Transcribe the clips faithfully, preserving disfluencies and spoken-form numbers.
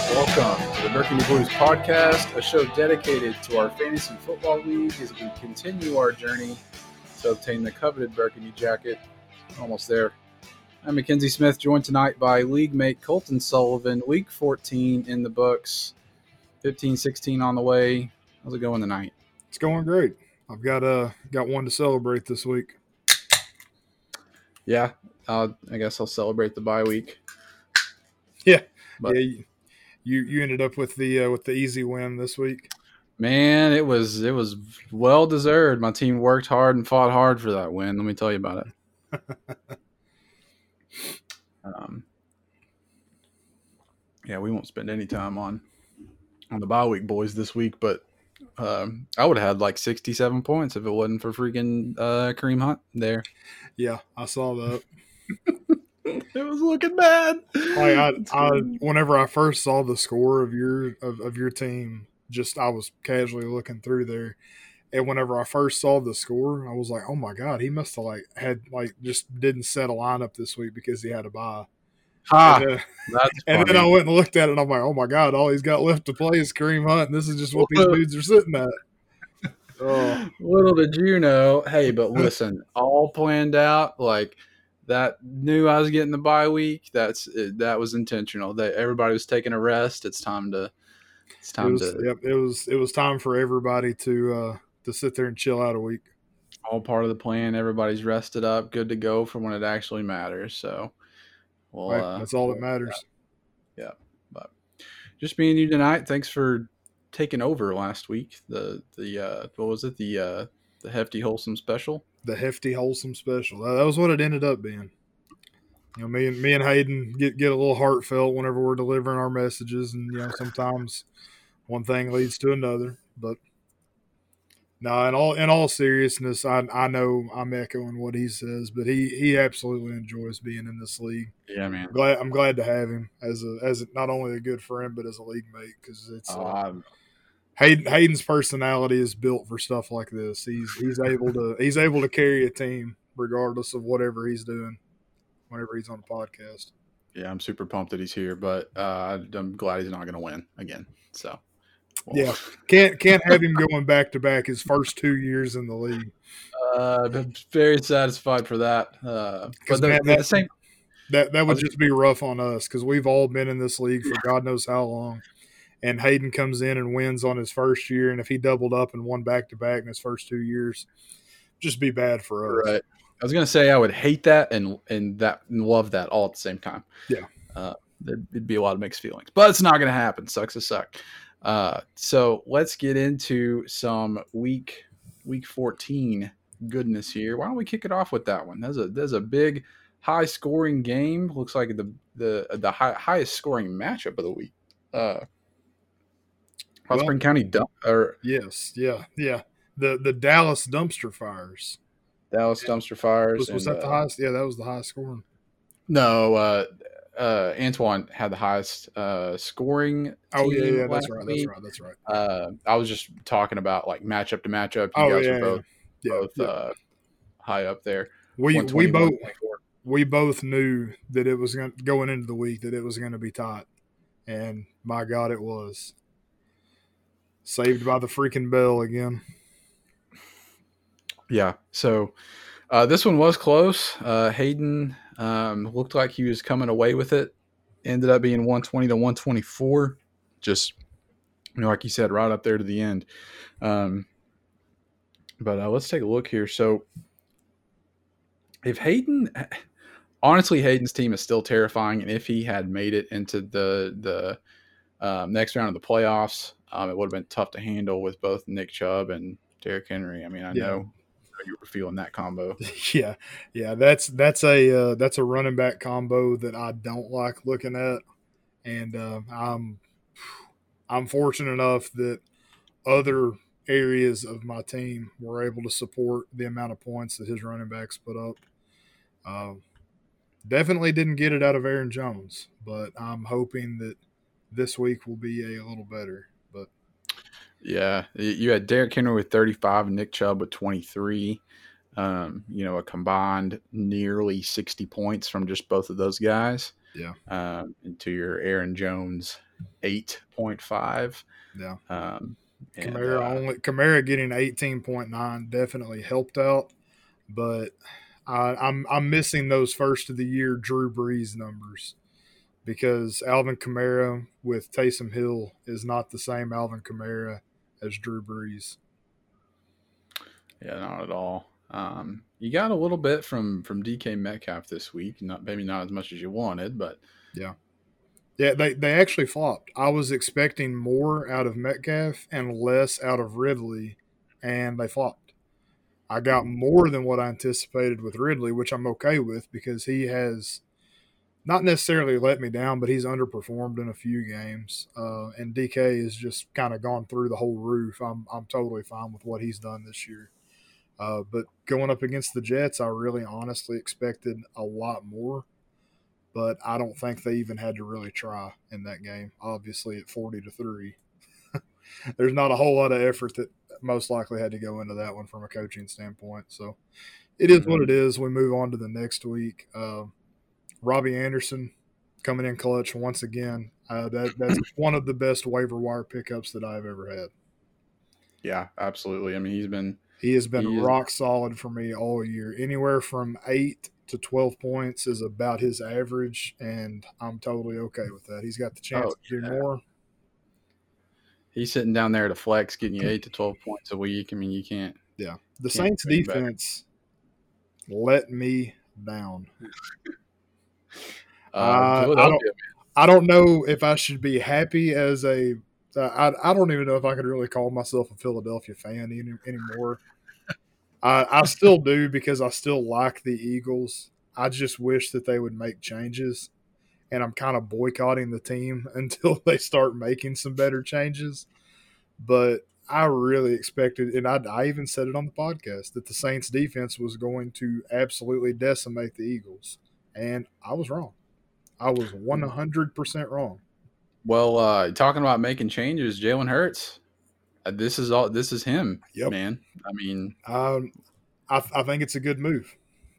Welcome to the Burgundy Blues podcast, a show dedicated to our fantasy football league as we continue our journey to obtain the coveted Burgundy jacket. Almost there. I'm Mackenzie Smith, joined tonight by league mate Colton Sullivan. Week fourteen in the books, fifteen sixteen on the way. How's it going tonight? It's going great. I've got uh got one to celebrate this week. Yeah, uh, I guess I'll celebrate the bye week. Yeah, But, yeah. You you ended up with the uh, with the easy win this week. Man, it was it was well deserved. My team worked hard and fought hard for that win. Let me tell you about it. um, yeah, we won't spend any time on on the bye week boys this week, but um, I would have had like sixty-seven points if it wasn't for freaking uh, Kareem Hunt there. Yeah, I saw that. It was looking bad. Like I, I, whenever I first saw the score of your of, of your team, just I was casually looking through there, and whenever I first saw the score, I was like, "Oh my god, he must have like had like just didn't set a lineup this week because he had a bye." Ha! And, uh, That's and funny. then I went and looked at it, and I'm like, "Oh my god, all he's got left to play is Kareem Hunt, and this is just what these dudes are sitting at." Oh. Little did you know. Hey, but listen, all planned out. Like that, knew I was getting the bye week. That's that was intentional. That everybody was taking a rest. It's time to. It's time It was, to. yep, it was it was time for everybody to uh, to sit there and chill out a week. All part of the plan. Everybody's rested up, good to go for when it actually matters. So, well, Right, uh, that's all that matters. Yeah, but just being you tonight. Thanks for taking over last week. The the uh, what was it? The uh, the hefty wholesome special. The hefty wholesome special. That, that was what it ended up being. You know, me and me and Hayden get get a little heartfelt whenever we're delivering our messages, and you know sometimes one thing leads to another. But no, in all in all seriousness, I I know I'm echoing what he says, but he he absolutely enjoys being in this league. Yeah, man. I'm glad I'm glad to have him as a as a, not only a good friend but as a league mate because it's. Oh, Uh, Hayden, Hayden's personality is built for stuff like this. He's he's able to he's able to carry a team regardless of whatever he's doing, whenever he's on a podcast. Yeah, I'm super pumped that he's here, but uh, I'm glad he's not going to win again. So, well. yeah, can't can't have him going back to back his first two years in the league. Uh, I'm very satisfied for that. Uh, but the, man, that, the same that that would just be rough on us because we've all been in this league for God knows how long. And Hayden comes in and wins on his first year, and if he doubled up and won back-to-back in his first two years, just be bad for us. Right. I was going to say I would hate that and and that and love that all at the same time. Yeah. Uh, there'd be a lot of mixed feelings. But it's not going to happen. Sucks to suck. Uh, so let's get into some week week fourteen goodness here. Why don't we kick it off with that one? There's a there's a big high-scoring game. Looks like the the the high, highest-scoring matchup of the week. Uh Hot well, Spring County dump or yes, yeah, yeah. The the Dallas dumpster fires. Dallas dumpster fires. Was, was and, that the uh, highest? Yeah, that was the highest scoring. No, uh, uh, Antoine had the highest uh, scoring. Oh yeah, team yeah, last that's right, week. that's right, that's right. Uh, I was just talking about like matchup to matchup. You oh guys yeah, were both yeah, both yeah. Uh, high up there. We we both we both knew that it was going going into the week that it was going to be tight, and my God, it was. Saved by the freaking bell again. Yeah. So uh, this one was close. Uh, Hayden um, looked like he was coming away with it. Ended up being one twenty to one twenty-four. Just, you know, like you said, right up there to the end. Um, but uh, let's take a look here. So if Hayden, honestly, Hayden's team is still terrifying. And if he had made it into the, the um, next round of the playoffs, Um, it would have been tough to handle with both Nick Chubb and Derrick Henry. I mean, I yeah. know you were feeling that combo. Yeah, yeah, that's that's a uh, that's a running back combo that I don't like looking at, and uh, I'm I'm fortunate enough that other areas of my team were able to support the amount of points that his running backs put up. Uh, definitely didn't get it out of Aaron Jones, but I'm hoping that this week will be a little better. But yeah, you had Derrick Henry with thirty-five and Nick Chubb with twenty-three. Um, you know, a combined nearly sixty points from just both of those guys. Yeah. Um, into your Aaron Jones eight point five. Yeah. Um, and, Kamara uh, only Kamara getting eighteen point nine definitely helped out, but I, I'm I'm missing those first of the year Drew Brees numbers because Alvin Kamara with Taysom Hill is not the same Alvin Kamara as Drew Brees. Yeah, not at all. Um, you got a little bit from from D K Metcalf this week. Not maybe not as much as you wanted, but yeah, yeah. They they actually flopped. I was expecting more out of Metcalf and less out of Ridley, and they flopped. I got more than what I anticipated with Ridley, which I'm okay with because he has not necessarily let me down, but he's underperformed in a few games. Uh, and D K has just kind of gone through the whole roof. I'm I'm totally fine with what he's done this year. Uh, but going up against the Jets, I really honestly expected a lot more. But I don't think they even had to really try in that game. Obviously, at forty to three, there's not a whole lot of effort that most likely had to go into that one from a coaching standpoint. So it is mm-hmm. what it is. We move on to the next week. Uh, Robbie Anderson coming in clutch once again. Uh, that that's one of the best waiver wire pickups that I've ever had. Yeah, absolutely. I mean, he's been he has been he rock is, solid for me all year. Anywhere from eight to twelve points is about his average, and I'm totally okay with that. He's got the chance oh, to do yeah. more. He's sitting down there to flex, getting you eight to twelve points a week. I mean, you can't. Yeah, the can't Saints defense let me down. uh, uh, I don't. I don't know if I should be happy as a. Uh, I I don't even know if I could really call myself a Philadelphia fan any, anymore. I, I still do because I still like the Eagles. I just wish that they would make changes, and I'm kind of boycotting the team until they start making some better changes. But I really expected, and I, I even said it on the podcast, that the Saints defense was going to absolutely decimate the Eagles, and I was wrong. I was one hundred percent wrong. Well, uh, talking about making changes, Jalen Hurts. Uh, this is all. This is him, yep. man. I mean, um, I, I think it's a good move.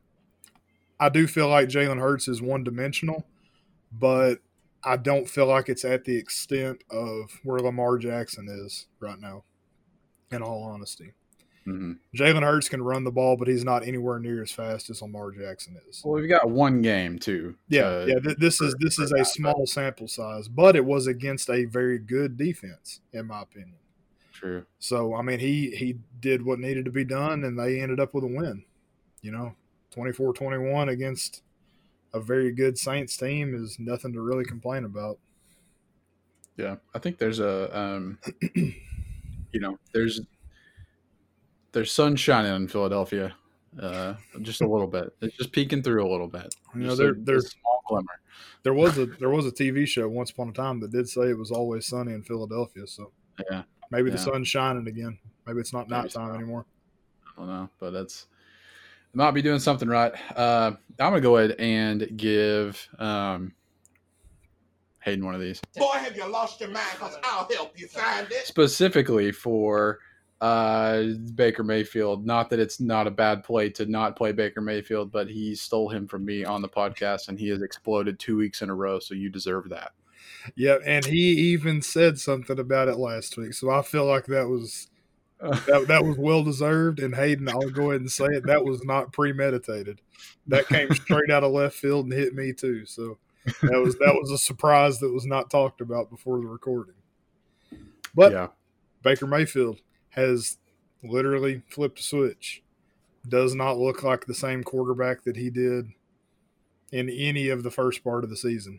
I do feel like Jalen Hurts is one dimensional, but I don't feel like it's at the extent of where Lamar Jackson is right now. In all honesty, mm-hmm. Jalen Hurts can run the ball, but he's not anywhere near as fast as Lamar Jackson is. Well, we've got one game too. Yeah, to, yeah. Th- this for, is this is a small sample size, but it was against a very good defense, in my opinion. True. So, I mean, he he did what needed to be done, and they ended up with a win. You know, twenty-four twenty-one against a very good Saints team is nothing to really complain about. Yeah, I think there's a, um, you know, there's there's sun shining in Philadelphia, uh, just a little bit. It's just peeking through a little bit. You know, there, a, there's a small glimmer. There was a there was a T V show once upon a time that did say it was always sunny in Philadelphia. So yeah, maybe yeah. the sun's shining again. Maybe it's not maybe nighttime anymore. I don't know, but that's might be doing something right. Uh, I'm gonna go ahead and give um, Hayden one of these. Boy, have you lost your mind? Because I'll help you find it. Specifically for uh, Baker Mayfield. Not that it's not a bad play to not play Baker Mayfield, but he stole him from me on the podcast, and he has exploded two weeks in a row. So you deserve that. Yeah, and he even said something about it last week. So I feel like that was. that, that was well deserved, and Hayden, I'll go ahead and say it. That was not premeditated. That came straight out of left field and hit me too. So that was that was a surprise that was not talked about before the recording. But yeah. Baker Mayfield has literally flipped a switch. Does not look like the same quarterback that he did in any of the first part of the season.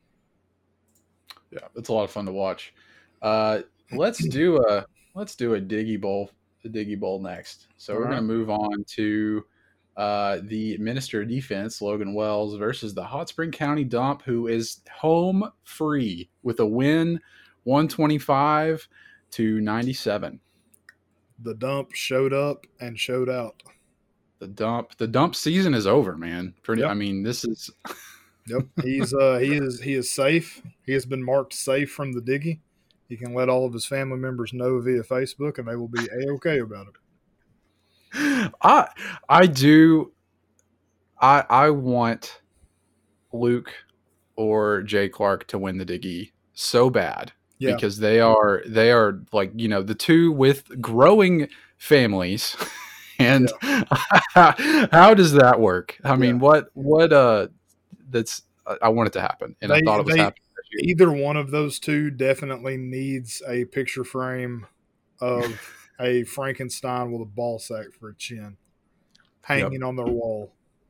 Yeah, it's a lot of fun to watch. Uh, let's do a. Let's do a Diggy Bowl, the Diggy Bowl next. So All we're right. going to move on to uh, the Minister of Defense, Logan Wells, versus the Hot Spring County Dump, who is home free with a win, one twenty-five to ninety-seven. The Dump showed up and showed out. The Dump, the Dump season is over, man. Pretty. Yep. I mean, this is. Yep, he's uh, he is he is safe. He has been marked safe from the Diggy. He can let all of his family members know via Facebook, and they will be A-okay about it. I I do. I I want Luke or Jay Clark to win the Diggy so bad Yeah. because they are they are like, you know, the two with growing families. And yeah. how does that work? I mean, yeah. what what uh that's I want it to happen, and they, I thought it was they, happening. Either one of those two definitely needs a picture frame of a Frankenstein with a ball sack for a chin hanging yep. on their wall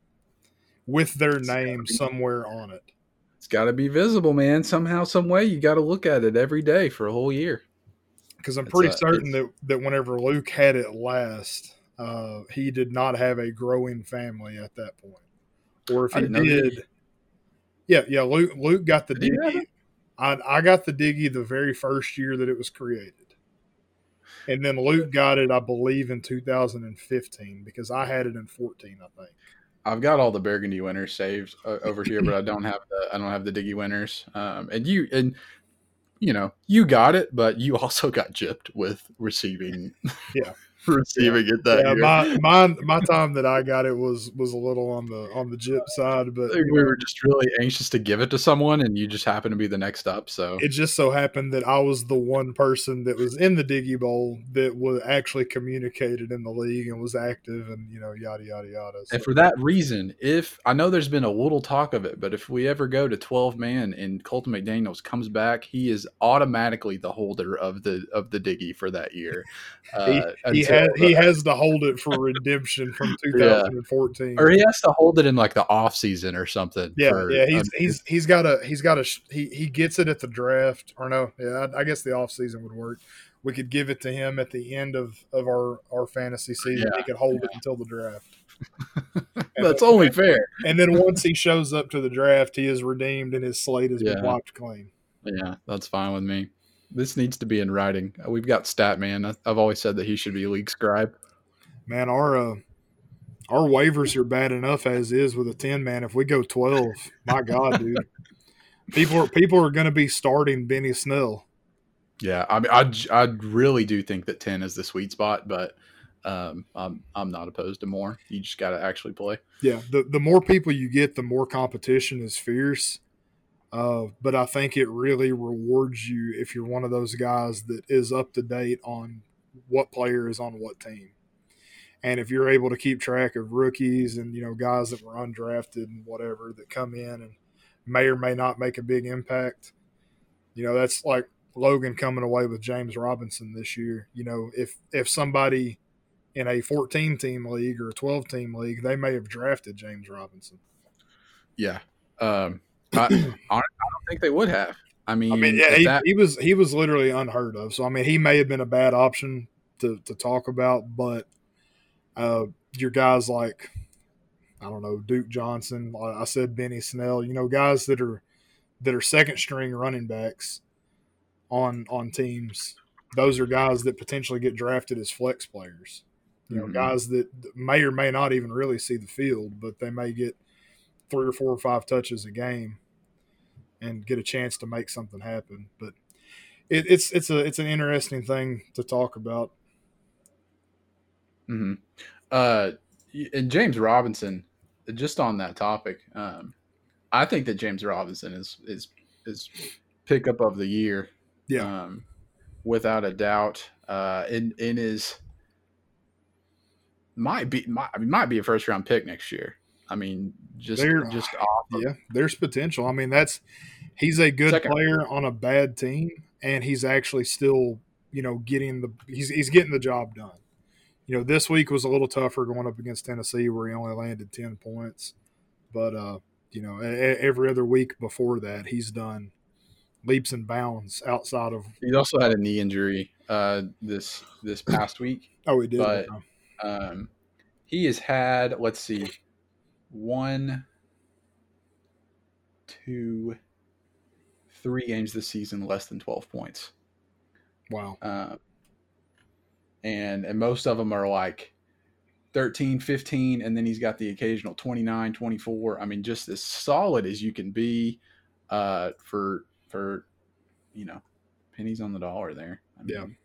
with their it's name somewhere on it. It's got to be visible, man. Somehow, some way, you got to look at it every day for a whole year. Because I'm pretty a, certain that, that whenever Luke had it last, uh, he did not have a growing family at that point. Or if he did, yeah, yeah, Luke Luke got the diggy. I, I got the diggy the very first year that it was created. And then Luke got it, I believe, in two thousand fifteen because I had it in fourteen, I think. I've got all the Burgundy winners saved uh, over here, but I don't have the I don't have the diggy winners. Um, and you and you know you got it, but you also got gypped with receiving. Yeah. receiving yeah. it that yeah, year. My, my my time that I got it was was a little on the on the gyp side, but we know, were just really anxious to give it to someone, and you just happened to be the next up. So it just so happened that I was the one person that was in the Diggy Bowl that was actually communicated in the league and was active, and you know yada yada yada. So. And for that reason, if I know there's been a little talk of it, but if we ever go to twelve man and Colton McDaniels comes back, he is automatically the holder of the of the Diggy for that year. Uh, he, he has he has to hold it for redemption from two thousand fourteen, yeah. or he has to hold it in like the off season or something. Yeah, for, yeah. He's um, he's he's got a he's got a he he gets it at the draft or no? Yeah, I, I guess the off season would work. We could give it to him at the end of, of our, our fantasy season. Yeah, he could hold yeah. it until the draft. That's then, only fair. And then once he shows up to the draft, he is redeemed and his slate has yeah. been wiped clean. Yeah, that's fine with me. This needs to be in writing. We've got Statman. I've always said that he should be league scribe. Man, our uh, our waivers are bad enough as is with a ten man. If we go twelve, my God, dude, people are people are going to be starting Benny Snell. Yeah, I mean, I I really do think that ten is the sweet spot, but um, I'm I'm not opposed to more. You just got to actually play. Yeah, the the more people you get, the more competition is fierce. Uh, but I think it really rewards you if you're one of those guys that is up to date on what player is on what team. And if you're able to keep track of rookies and, you know, guys that were undrafted and whatever that come in and may or may not make a big impact, you know, that's like Logan coming away with James Robinson this year. You know, if, if somebody in a fourteen team league or a twelve team league, they may have drafted James Robinson. Yeah. Um, I, I don't think they would have. I mean, I mean, yeah, he, that... he was he was literally unheard of. So I mean, he may have been a bad option to to talk about, but uh, your guys like I don't know Duke Johnson, I said Benny Snell, you know, guys that are that are second string running backs on on teams. Those are guys that potentially get drafted as flex players. You know, mm-hmm. guys that may or may not even really see the field, but they may get three or four or five touches a game and get a chance to make something happen. But it, it's it's a it's an interesting thing to talk about. Mm-hmm. Uh, and James Robinson, just on that topic, um, I think that James Robinson is is is pickup of the year. Yeah, um, without a doubt. Uh, in in his might be might, I mean, might be a first round pick next year. I mean, just there, just off of, yeah, there's potential. I mean, that's he's a good second. player on a bad team, and he's actually still, you know, getting the he's he's getting the job done. You know, this week was a little tougher going up against Tennessee, where he only landed ten points, but uh, you know, a, every other week before that, he's done leaps and bounds outside of. He also had a knee injury uh, this this past week. Oh, he did. But um, he has had, let's see. One, two, three games this season less than twelve points. Wow. Uh, and and most of them are like thirteen, fifteen, and then he's got the occasional twenty-nine, twenty-four. I mean, just as solid as you can be uh, for, for you know, pennies on the dollar there. I mean, yeah.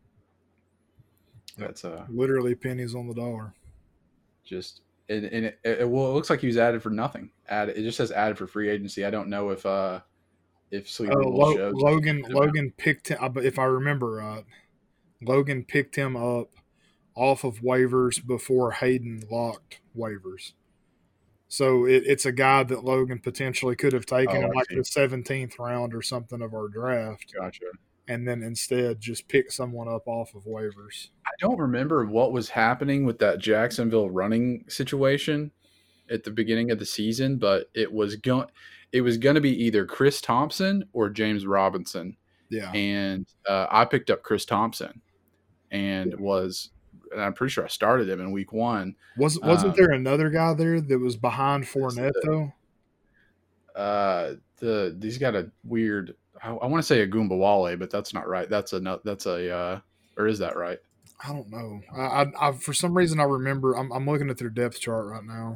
That's uh, literally pennies on the dollar. Just – And, and it, it, well, it looks like he was added for nothing. Added, it just says added for free agency. I don't know if uh, if Uh, Sleeper Will Lo- shows. Logan Logan picked him. If I remember right, Logan picked him up off of waivers before Hayden locked waivers. So it, it's a guy that Logan potentially could have taken Oh, in I like see. the seventeenth round or something of our draft, Gotcha. and then instead just pick someone up off of waivers. I don't remember what was happening with that Jacksonville running situation at the beginning of the season, but it was going it was going to be either Chris Thompson or James Robinson, Yeah, and uh, I picked up Chris Thompson, and was and I'm pretty sure I started him in week one. was wasn't Um, there another guy there that was behind Fournette the, though? uh, the he's got a weird. I, I want to say a Goombawale, but that's not right. That's a no- that's a uh, or is that right? I don't know. I, I, I for some reason I remember. I'm, I'm looking at their depth chart right now.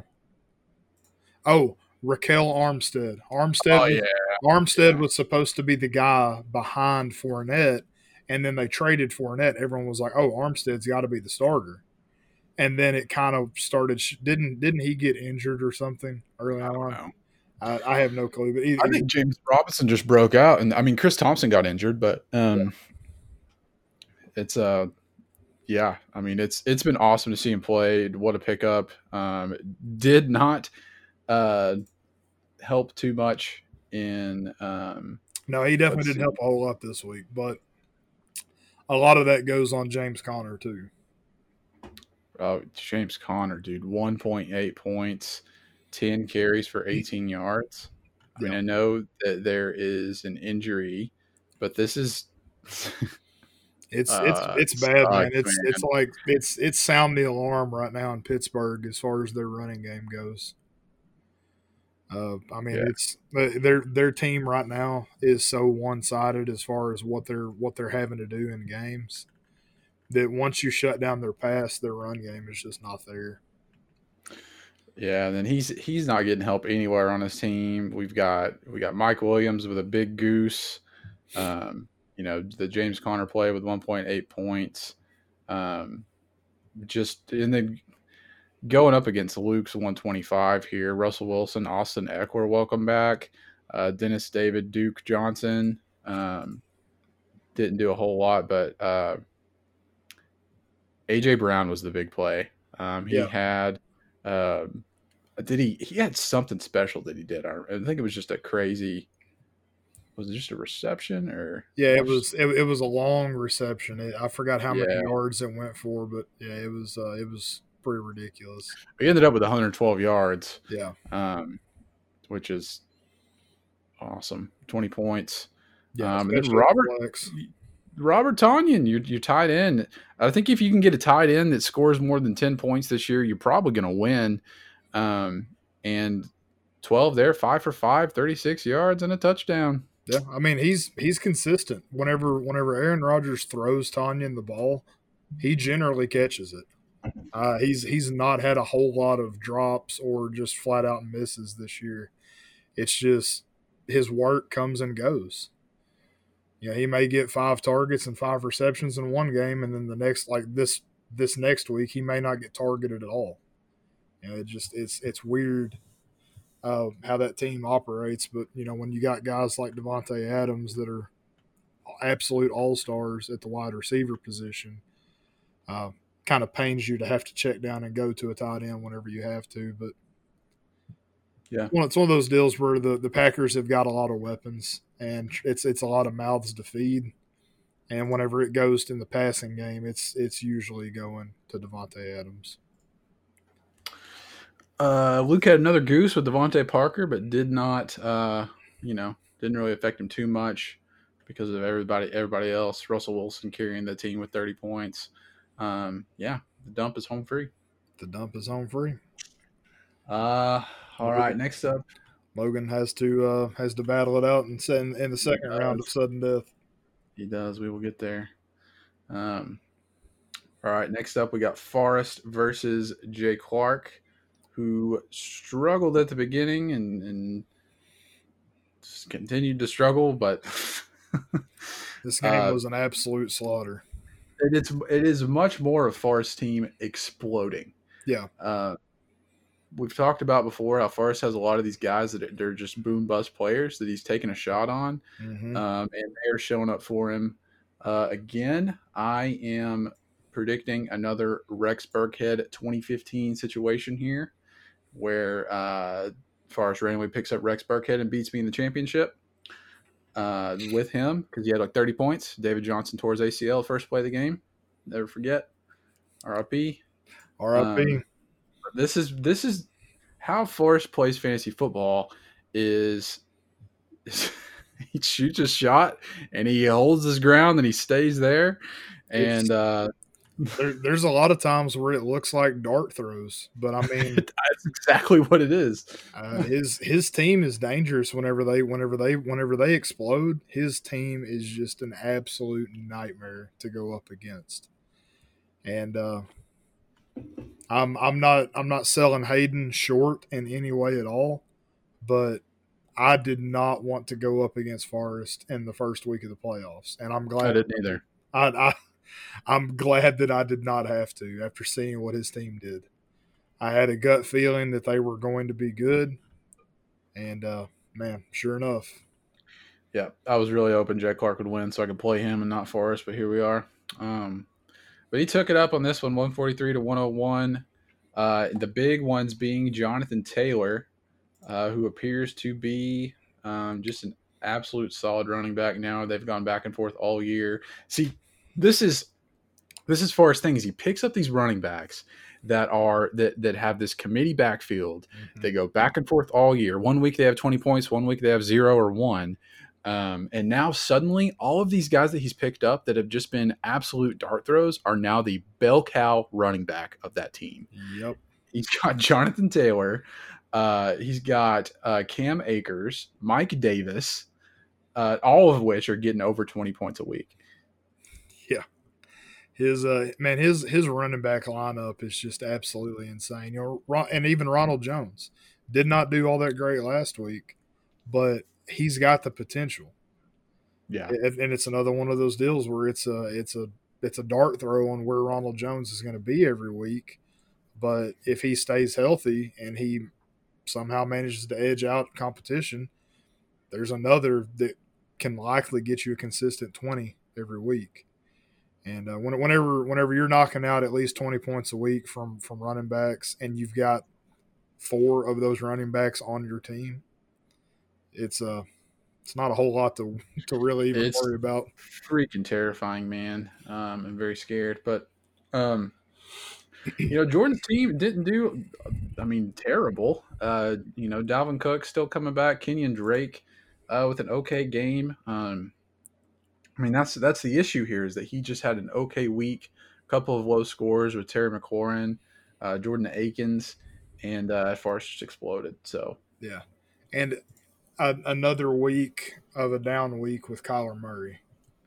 Oh, Raquel Armstead. Armstead. Oh was, yeah, Armstead yeah. was supposed to be the guy behind Fournette, and then they traded Fournette. Everyone was like, "Oh, Armstead's got to be the starter." And then it kind of started. Didn't didn't he get injured or something early I don't on? know. I, I have no clue. But either, I think James Robinson just broke out, and I mean Chris Thompson got injured, but um, yeah. it's uh, yeah. I mean it's it's been awesome to see him play. What a pickup! Um, did not uh help too much in. Um, no, he definitely didn't see. help a whole lot this week, but a lot of that goes on James Conner too. Oh, James Conner, dude, one point eight points, ten carries for eighteen yards. I mean, yep. I know that there is an injury, but this is it's uh, it's it's bad, man. It's man. it's like it's it's sound the alarm right now in Pittsburgh as far as their running game goes. Uh, I mean, yeah. it's their their team right now is so one sided as far as what they're what they're having to do in games, that once you shut down their pass, their run game is just not there. Yeah, and then he's he's not getting help anywhere on his team. We've got we got Mike Williams with a big goose. Um, you know, the James Conner play with one point eight points. Um, just and then going up against Luke's one twenty-five here. Russell Wilson, Austin Eckler, welcome back. Uh, Dennis David, Duke Johnson. Um, didn't do a whole lot, but uh, A J Brown was the big play. Um, he yeah. had, uh, did he, he had something special that he did. I, I think it was just a crazy, was it just a reception or? Yeah, it was, it, it was a long reception. It, I forgot how yeah. many yards it went for, but yeah, it was, uh, it was pretty ridiculous. He ended up with one hundred twelve yards. Yeah. Um, which is awesome. twenty points. Yeah. Um, and then Robert, flex. Robert Tonyan, you're, you're tied in. I think if you can get a tight end that scores more than ten points this year, you're probably going to win. Um, and twelve there, five for five, thirty-six yards and a touchdown. Yeah, I mean he's he's consistent. Whenever whenever Aaron Rodgers throws Tonyan the ball, he generally catches it. Uh, he's he's not had a whole lot of drops or just flat out misses this year. It's just his work comes and goes. You know, he may get five targets and five receptions in one game, and then the next, like this this next week, he may not get targeted at all. You know, it just it's it's weird uh, how that team operates. But you know, when you got guys like Devontae Adams that are absolute all stars at the wide receiver position, uh, kind of pains you to have to check down and go to a tight end whenever you have to. But yeah, well, it's one of those deals where the, the Packers have got a lot of weapons, and it's it's a lot of mouths to feed. And whenever it goes in the passing game, it's it's usually going to Devontae Adams. Uh, Luke had another goose with Devontae Parker, but did not, uh, you know, didn't really affect him too much because of everybody everybody else. Russell Wilson carrying the team with thirty points. Um, yeah, the dump is home free. The dump is home free. Uh, all right. Next up, Logan has to uh, has to battle it out and in, in the second round of sudden death. He does. We will get there. Um, all right. Next up, we got Forrest versus Jay Clark, who struggled at the beginning and, and continued to struggle, but this game uh, was an absolute slaughter. It, it's it is much more of Forrest's team exploding. Yeah. Uh, we've talked about before how Forrest has a lot of these guys that are, they're just boom bust players that he's taking a shot on, Mm-hmm. um, and they're showing up for him. Uh, again, I am predicting another Rex Burkhead twenty fifteen situation here where uh, Forrest randomly picks up Rex Burkhead and beats me in the championship uh, with him because he had like thirty points. David Johnson tore his A C L first play of the game. Never forget. R I P. R I P. Um, this is this is how Forrest plays fantasy football. Is, is he shoots a shot and he holds his ground and he stays there, and uh, there, there's a lot of times where it looks like dart throws, but I mean that's exactly what it is. uh, his his team is dangerous whenever they whenever they whenever they explode. His team is just an absolute nightmare to go up against, and uh, I'm I'm not I'm not selling Hayden short in any way at all, but I did not want to go up against Forrest in the first week of the playoffs, and I'm glad I didn't either. I, I I'm glad that I did not have to after seeing what his team did. I had a gut feeling that they were going to be good, and uh, man, sure enough. Yeah, I was really hoping Jay Clark would win so I could play him and not Forrest, but here we are. Um, but he took it up on this one, one forty-three to one oh one. Uh, the big ones being Jonathan Taylor, uh, who appears to be um, just an absolute solid running back now. They've gone back and forth all year. See, this is this is Forrest's thing is he picks up these running backs that are that that have this committee backfield. Mm-hmm. They go back and forth all year. One week they have twenty points, one week they have zero or one. Um, and now suddenly all of these guys that he's picked up that have just been absolute dart throws are now the bell cow running back of that team. Yep. He's got Jonathan Taylor. Uh, he's got uh, Cam Akers, Mike Davis, uh, all of which are getting over twenty points a week. Yeah. His uh, man, his his running back lineup is just absolutely insane. You know, and even Ronald Jones did not do all that great last week, but he's got the potential. Yeah, and it's another one of those deals where it's a it's a it's a dart throw on where Ronald Jones is going to be every week. But if he stays healthy and he somehow manages to edge out competition, there's another that can likely get you a consistent twenty every week. And uh, whenever whenever you're knocking out at least twenty points a week from from running backs, and you've got four of those running backs on your team, it's uh it's not a whole lot to to really even it's worry about. Freaking terrifying, man. Um, I'm very scared, but um, you know, Jordan's team didn't do, I mean, terrible. Uh, you know, Dalvin Cook still coming back, Kenyon Drake uh, with an okay game. Um, I mean, that's that's the issue here is that he just had an okay week, a couple of low scores with Terry McLaurin, uh, Jordan Akins, and uh, Forrest just exploded. So yeah, and a, another week of a down week with Kyler Murray.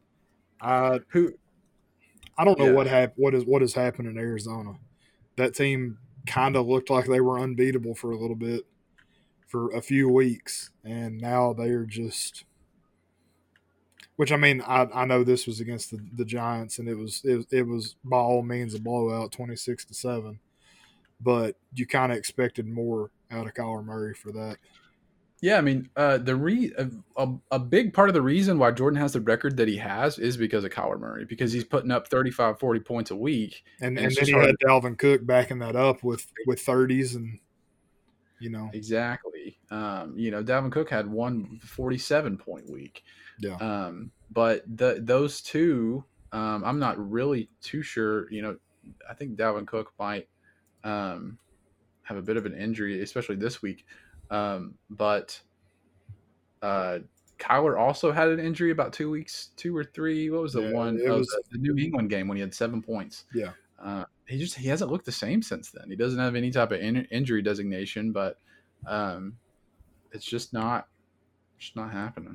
I who I don't know yeah. what hap- what is what has happened in Arizona. That team kind of looked like they were unbeatable for a little bit, for a few weeks, and now they are just. Which I mean, I, I know this was against the, the Giants, and it was it, it was by all means a blowout, twenty six to seven. But you kind of expected more out of Kyler Murray for that. Yeah, I mean, uh, the re a, a big part of the reason why Jordan has the record that he has is because of Kyler Murray, because he's putting up thirty-five, forty points a week, and and, and then he hard. had Dalvin Cook backing that up with with thirties, and you know exactly. Um, you know, Dalvin Cook had one forty-seven point week. Yeah. Um, but the those two, um, I'm not really too sure. You know, I think Dalvin Cook might um, have a bit of an injury, especially this week. Um, but uh, Kyler also had an injury about two weeks, two or three. What was the yeah, one? It oh, was the, the New England game when he had seven points. Yeah. Uh, he just he hasn't looked the same since then. He doesn't have any type of in, injury designation, but um, it's just not, just not happening.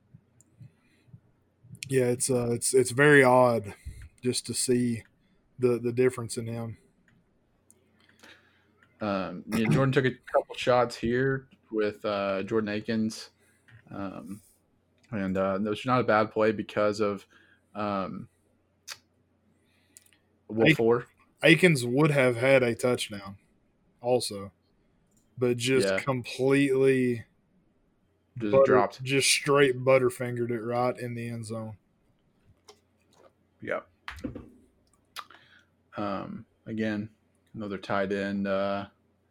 Yeah, it's uh, it's it's very odd just to see the the difference in him. Um, yeah, Jordan took a couple shots here with uh, Jordan Akins, um, and uh, it was not a bad play because of um, Will Ak- Fuller. Akins would have had a touchdown, also. but just Yeah. completely Just butter, dropped. just straight butterfingered it right in the end zone. Yeah. Um, again, another tight end. Uh,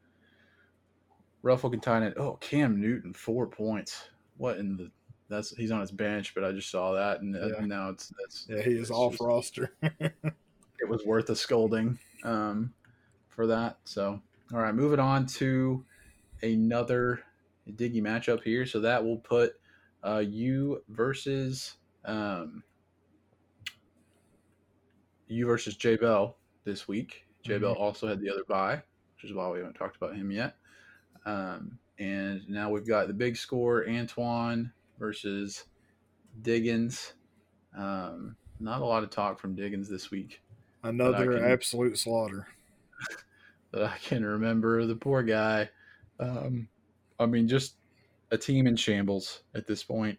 rough looking tight end. Oh, Cam Newton, four points. What in the? That's he's on his bench, but I just saw that, and Yeah. now it's that's Yeah, he is it's off just, roster. it was worth a scolding um, for that. So, all right, moving on to another Diggy matchup here. So that will put uh, you versus um, you versus J Bell this week. J Bell Mhm. also had the other bye, which is why we haven't talked about him yet. Um, and now we've got the big score: Antoine versus Diggins. Um, not a lot of talk from Diggins this week. Another can, absolute slaughter. That I can remember. The poor guy. Um, I mean, just a team in shambles at this point.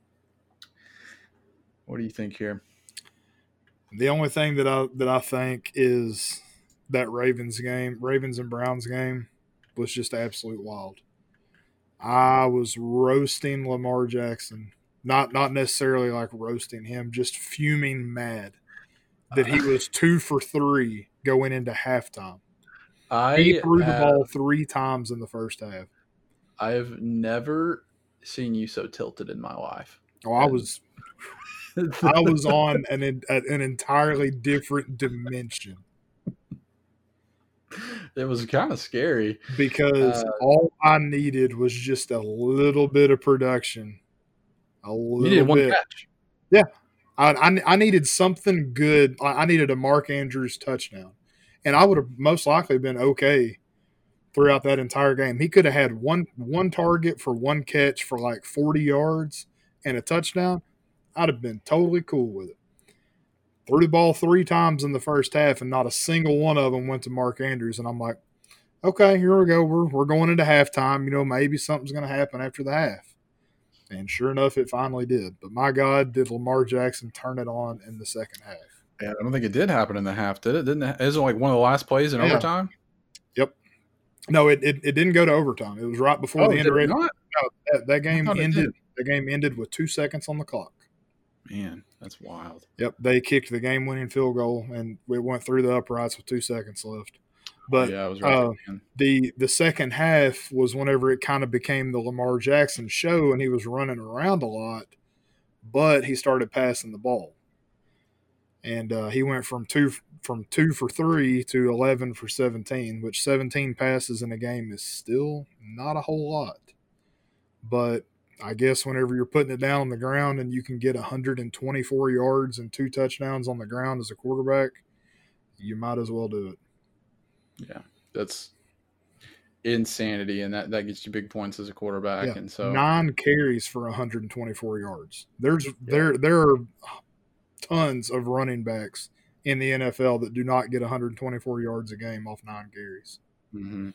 What do you think here? The only thing that I that I think is that Ravens game, Ravens and Browns game, was just absolute wild. I was roasting Lamar Jackson, not not necessarily like roasting him, just fuming mad that he was two for three going into halftime. He I threw the have, ball three times in the first half. I've never seen you so tilted in my life. Oh, I was I was on an an entirely different dimension. It was kind of scary because uh, all I needed was just a little bit of production, a little you did one bit. catch. Yeah, I, I, I needed something good. I, I needed a Mark Andrews touchdown, and I would have most likely been okay throughout that entire game. He could have had one one target for one catch for like forty yards and a touchdown. I'd have been totally cool with it. Threw the ball three times in the first half, and not a single one of them went to Mark Andrews. And I'm like, okay, here we go. We're we're going into halftime. You know, maybe something's going to happen after the half. And sure enough, it finally did. But my God, did Lamar Jackson turn it on in the second half? Yeah, I don't think it did happen in the half, did it? Didn't it? Isn't like one of the last plays in Yeah. overtime? Yep. No, it, it, it didn't go to overtime. It was right before Oh, the end of did it. it not? No, that, that game I thought it ended. did. The game ended with two seconds on the clock. Man, that's wild. Yep, they kicked the game-winning field goal, and we went through the uprights with two seconds left. But yeah, I was right. uh, the the second half was whenever it kind of became the Lamar Jackson show, and he was running around a lot, but he started passing the ball, and uh, he went from two from two for three to eleven for seventeen, which seventeen passes in a game is still not a whole lot, but I guess whenever you're putting it down on the ground and you can get one hundred twenty-four yards and two touchdowns on the ground as a quarterback, you might as well do it. Yeah, that's insanity, and that, that gets you big points as a quarterback. Yeah. And so nine carries for one hundred twenty-four yards. There's yeah. there there are tons of running backs in the N F L that do not get one hundred twenty-four yards a game off nine carries. Mm-hmm.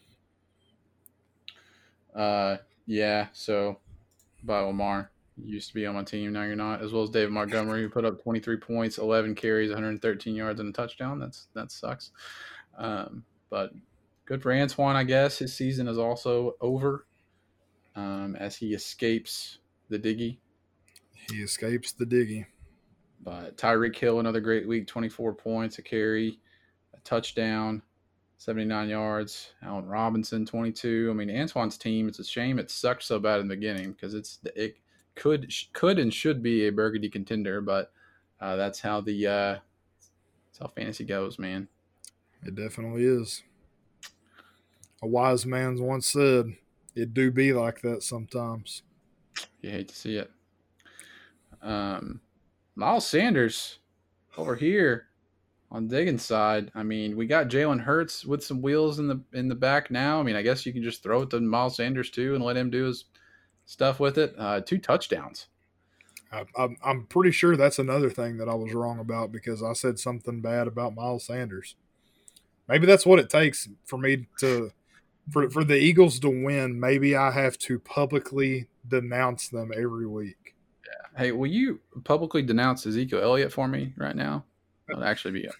Uh, yeah. So, by Lamar, you used to be on my team, now you're not. As well as David Montgomery, who put up twenty-three points, eleven carries, one hundred thirteen yards, and a touchdown. That's that sucks. Um, but good for Antoine, I guess. His season is also over um, as he escapes the Diggy. He escapes the Diggy. But Tyreek Hill, another great week, twenty-four points, a carry, a touchdown, seventy-nine yards. Allen Robinson, twenty-two. I mean, Antoine's team, it's a shame it sucked so bad in the beginning because it's it could could and should be a burgundy contender, but uh, that's how the uh, that's how fantasy goes, man. It definitely is. A wise man once said, "It do be like that sometimes." You hate to see it. Um, Miles Sanders over here on Diggins' side. I mean, we got Jalen Hurts with some wheels in the in the back now. I mean, I guess you can just throw it to Miles Sanders too and let him do his stuff with it. Uh, two touchdowns. I, I'm, I'm pretty sure that's another thing that I was wrong about because I said something bad about Miles Sanders. Maybe that's what it takes for me to for for the Eagles to win. Maybe I have to publicly denounce them every week. Yeah. Hey, will you publicly denounce Ezekiel Elliott for me right now? That would actually be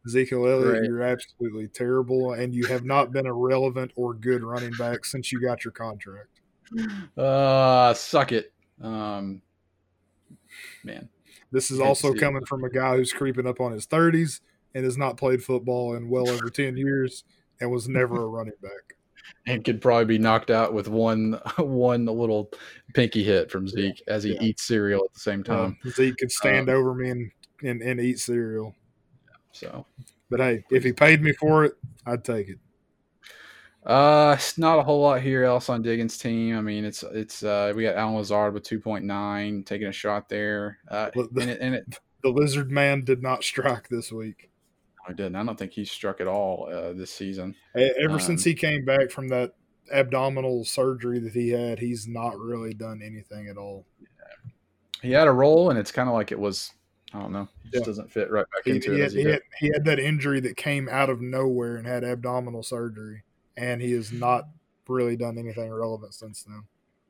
Ezekiel Elliott, Right. you're absolutely terrible, and you have not been a relevant or good running back since you got your contract. Uh, suck it. Um, man. This is You hate to also see it. coming from a guy who's creeping up on his thirties and has not played football in well over ten years and was never a running back. And could probably be knocked out with one one little pinky hit from Zeke as he Yeah. eats cereal at the same time. Uh, Zeke could stand Um, over me and, and, and eat cereal. So, But hey, if he paid me for it, I'd take it. uh, it's not a whole lot here else on Diggins' team. I mean, it's it's uh, we got Alan Lazard with two point nine taking a shot there. Uh, But the, and it, and it the lizard man did not strike this week. I didn't. I don't think he struck at all uh, this season. Ever Um, since he came back from that abdominal surgery that he had, he's not really done anything at all. He had a role, and it's kind of like it was. I don't know. It just Yeah. doesn't fit right back He, into he it. had, As he, he, did. had, he had that injury that came out of nowhere and had abdominal surgery, and he has not really done anything relevant since then.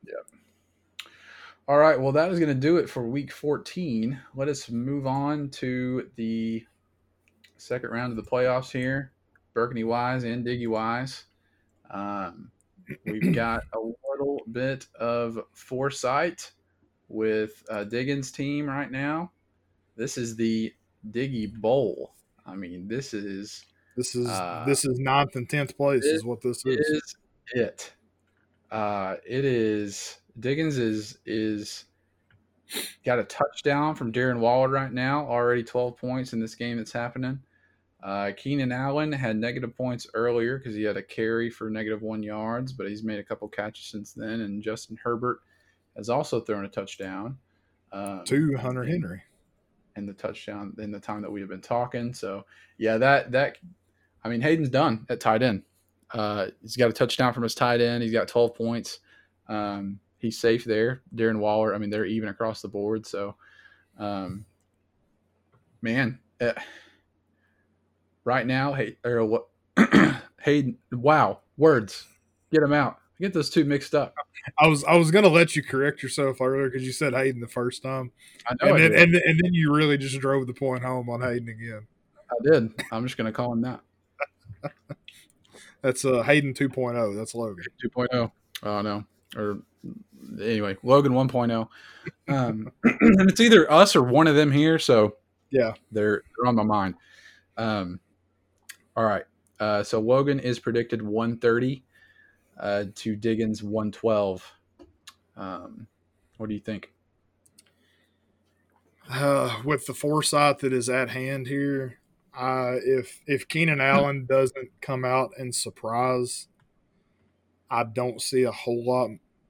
All right. Well, that is going to do it for week fourteen. Let us move on to the second round of the playoffs here. Berkney wise and Diggy wise. Um, we've got a little bit of foresight with uh, Diggins' team right now. This is the Diggy Bowl. I mean, this is This is Uh, this is ninth and tenth place is what this is. is it. Uh, it is Diggins is is got a touchdown from Darren Waller right now. Already twelve points in this game that's happening. Uh, Keenan Allen had negative points earlier because he had a carry for negative one yards, but he's made a couple catches since then. And Justin Herbert has also thrown a touchdown um, To Hunter in, Henry. in the touchdown in the time that we have been talking. So yeah, that that I mean Hayden's done at tight end. Uh, he's got a touchdown from his tight end. He's got twelve points. Um, he's safe there. Darren Waller. I mean, they're even across the board. So, um, man, uh, right now, hey, or what? Hayden. Wow, words. Get them out. I get those two mixed up. I was I was gonna let you correct yourself earlier because you said Hayden the first time, I know. and I then did. and, and then you really just drove the point home on Hayden again. I did. I'm just going to call him that. That's uh, Hayden two point oh. That's Logan. two point oh. Oh, no. Or anyway, Logan one point oh. Um, and it's either us or one of them here. So Yeah. they're, they're on my mind. Um, all right. Uh, so Logan is predicted one thirty uh, to Diggins one twelve. Um, what do you think? Uh, with the foresight that is at hand here, uh, if if Keenan Allen doesn't come out and surprise, I don't see a whole lot.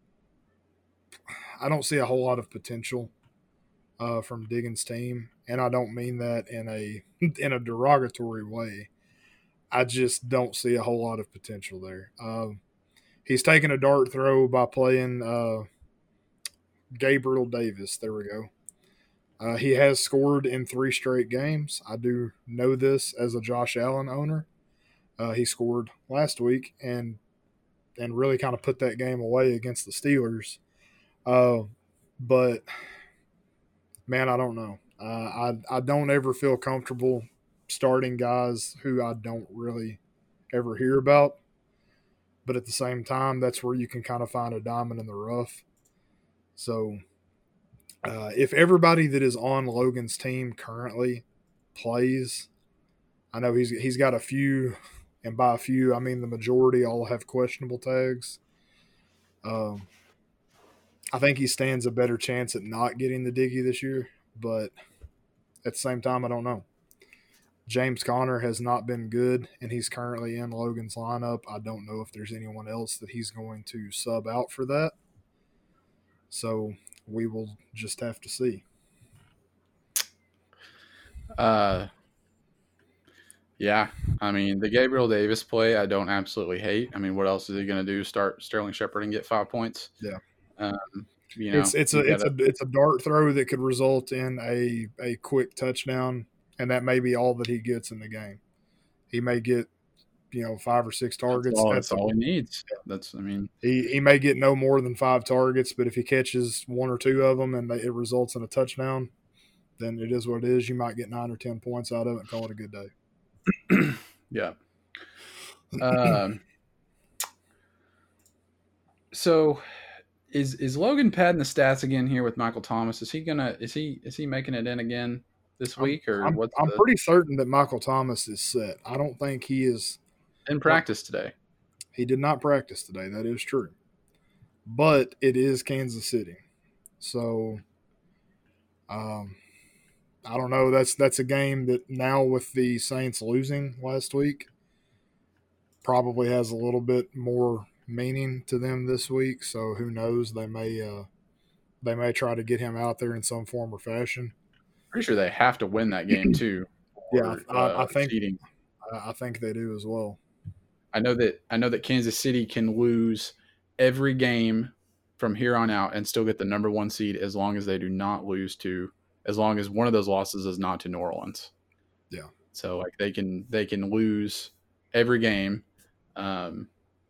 I don't see a whole lot of potential uh, from Diggins' team, and I don't mean that in a in a derogatory way. I just don't see a whole lot of potential there. Um, he's taking a dart throw by playing uh, Gabriel Davis. There we go. Uh, he has scored in three straight games. I do know this as a Josh Allen owner. Uh, he scored last week and and really kind of put that game away against the Steelers. Uh, but man, I don't know. Uh, I I don't ever feel comfortable starting guys who I don't really ever hear about. But at the same time, that's where you can kind of find a diamond in the rough. So uh, if everybody that is on Logan's team currently plays, I know he's he's got a few, and by a few I mean the majority all have questionable tags. Um, I think he stands a better chance at not getting the Diggy this year, but at the same time, I don't know. James Conner has not been good, and he's currently in Logan's lineup. I don't know if there's anyone else that he's going to sub out for that. So we will just have to see. Uh, yeah, I mean, the Gabriel Davis play, I don't absolutely hate. I mean, what else is he going to do? Start Sterling Shepard and get five points? Yeah. Um, you know, it's it's a it's a it's a dart throw that could result in a a quick touchdown, and that may be all that he gets in the game. He may get, you know, five or six targets. That's all, that's that's all he needs. Yeah. That's I mean, he he may get no more than five targets, but if he catches one or two of them and they, it results in a touchdown, then it is what it is. You might get nine or ten points out of it and call it a good day. Yeah. Um. So, is is Logan padding the stats again here with Michael Thomas? Is he gonna? Is he is he making it in again this I'm, week, or I'm, what's I'm the pretty certain that Michael Thomas is set. I don't think he is. in practice today? He did not practice today. That is true. But it is Kansas City. So, um, I don't know. That's that's a game that now with the Saints losing last week probably has a little bit more meaning to them this week. So who knows? They may uh, they may try to get him out there in some form or fashion. Pretty sure they have to win that game too. Yeah, for, I, uh, I think seeding. I think they do as well. I know that I know that Kansas City can lose every game from here on out and still get the number one seed as long as they do not lose to, as long as one of those losses is not to New Orleans. Yeah. So like they can they can lose every game, um,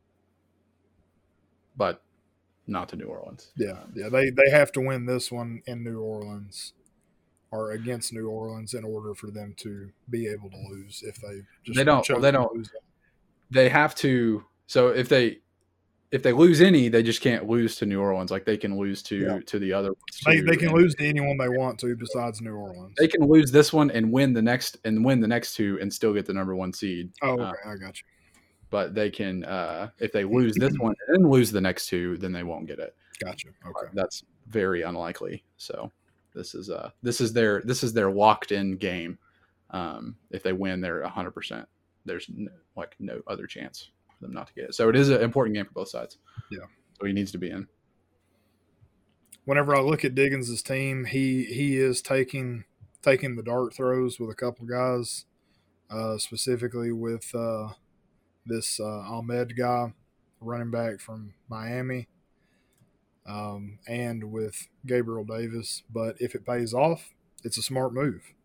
but not to New Orleans. Yeah, Um, yeah. They they have to win this one in New Orleans or against New Orleans in order for them to be able to lose. If they just They don't- chose they to don't- lose that. they have to. So if they if they lose any, they just can't lose to New Orleans. Like they can lose to Yeah. to the other ones. They too, they can and lose to anyone they want to besides New Orleans. They can lose this one and win the next and win the next two and still get the number one seed. Oh, Uh, okay, I got you. but they can uh, if they lose this one and then lose the next two, then they won't get it. Got you. Okay. That's very unlikely. So this is uh this is their this is their locked in game. Um, if they win, they're a hundred percent. There's no, like no other chance for them not to get it. So it is an important game for both sides. Yeah. So he needs to be in. Whenever I look at Diggins' team, he he is taking taking the dart throws with a couple guys, uh, specifically with uh, this uh, Ahmed guy, running back from Miami, um, and with Gabriel Davis. But if it pays off, it's a smart move.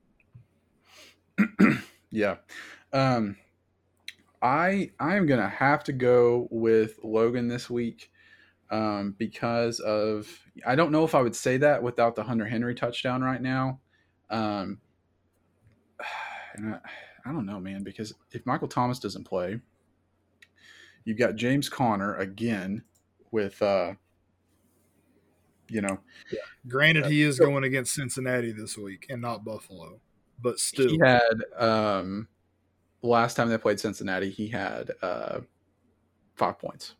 Yeah. Um, I I'm gonna have to go with Logan this week um, because of I don't know if I would say that without the Hunter Henry touchdown right now. Um, and I, I don't know, man, because if Michael Thomas doesn't play, you've got James Conner again with uh, you know Granted, he is going against Cincinnati this week and not Buffalo, but still, he had um, last time they played Cincinnati, he had uh, five points.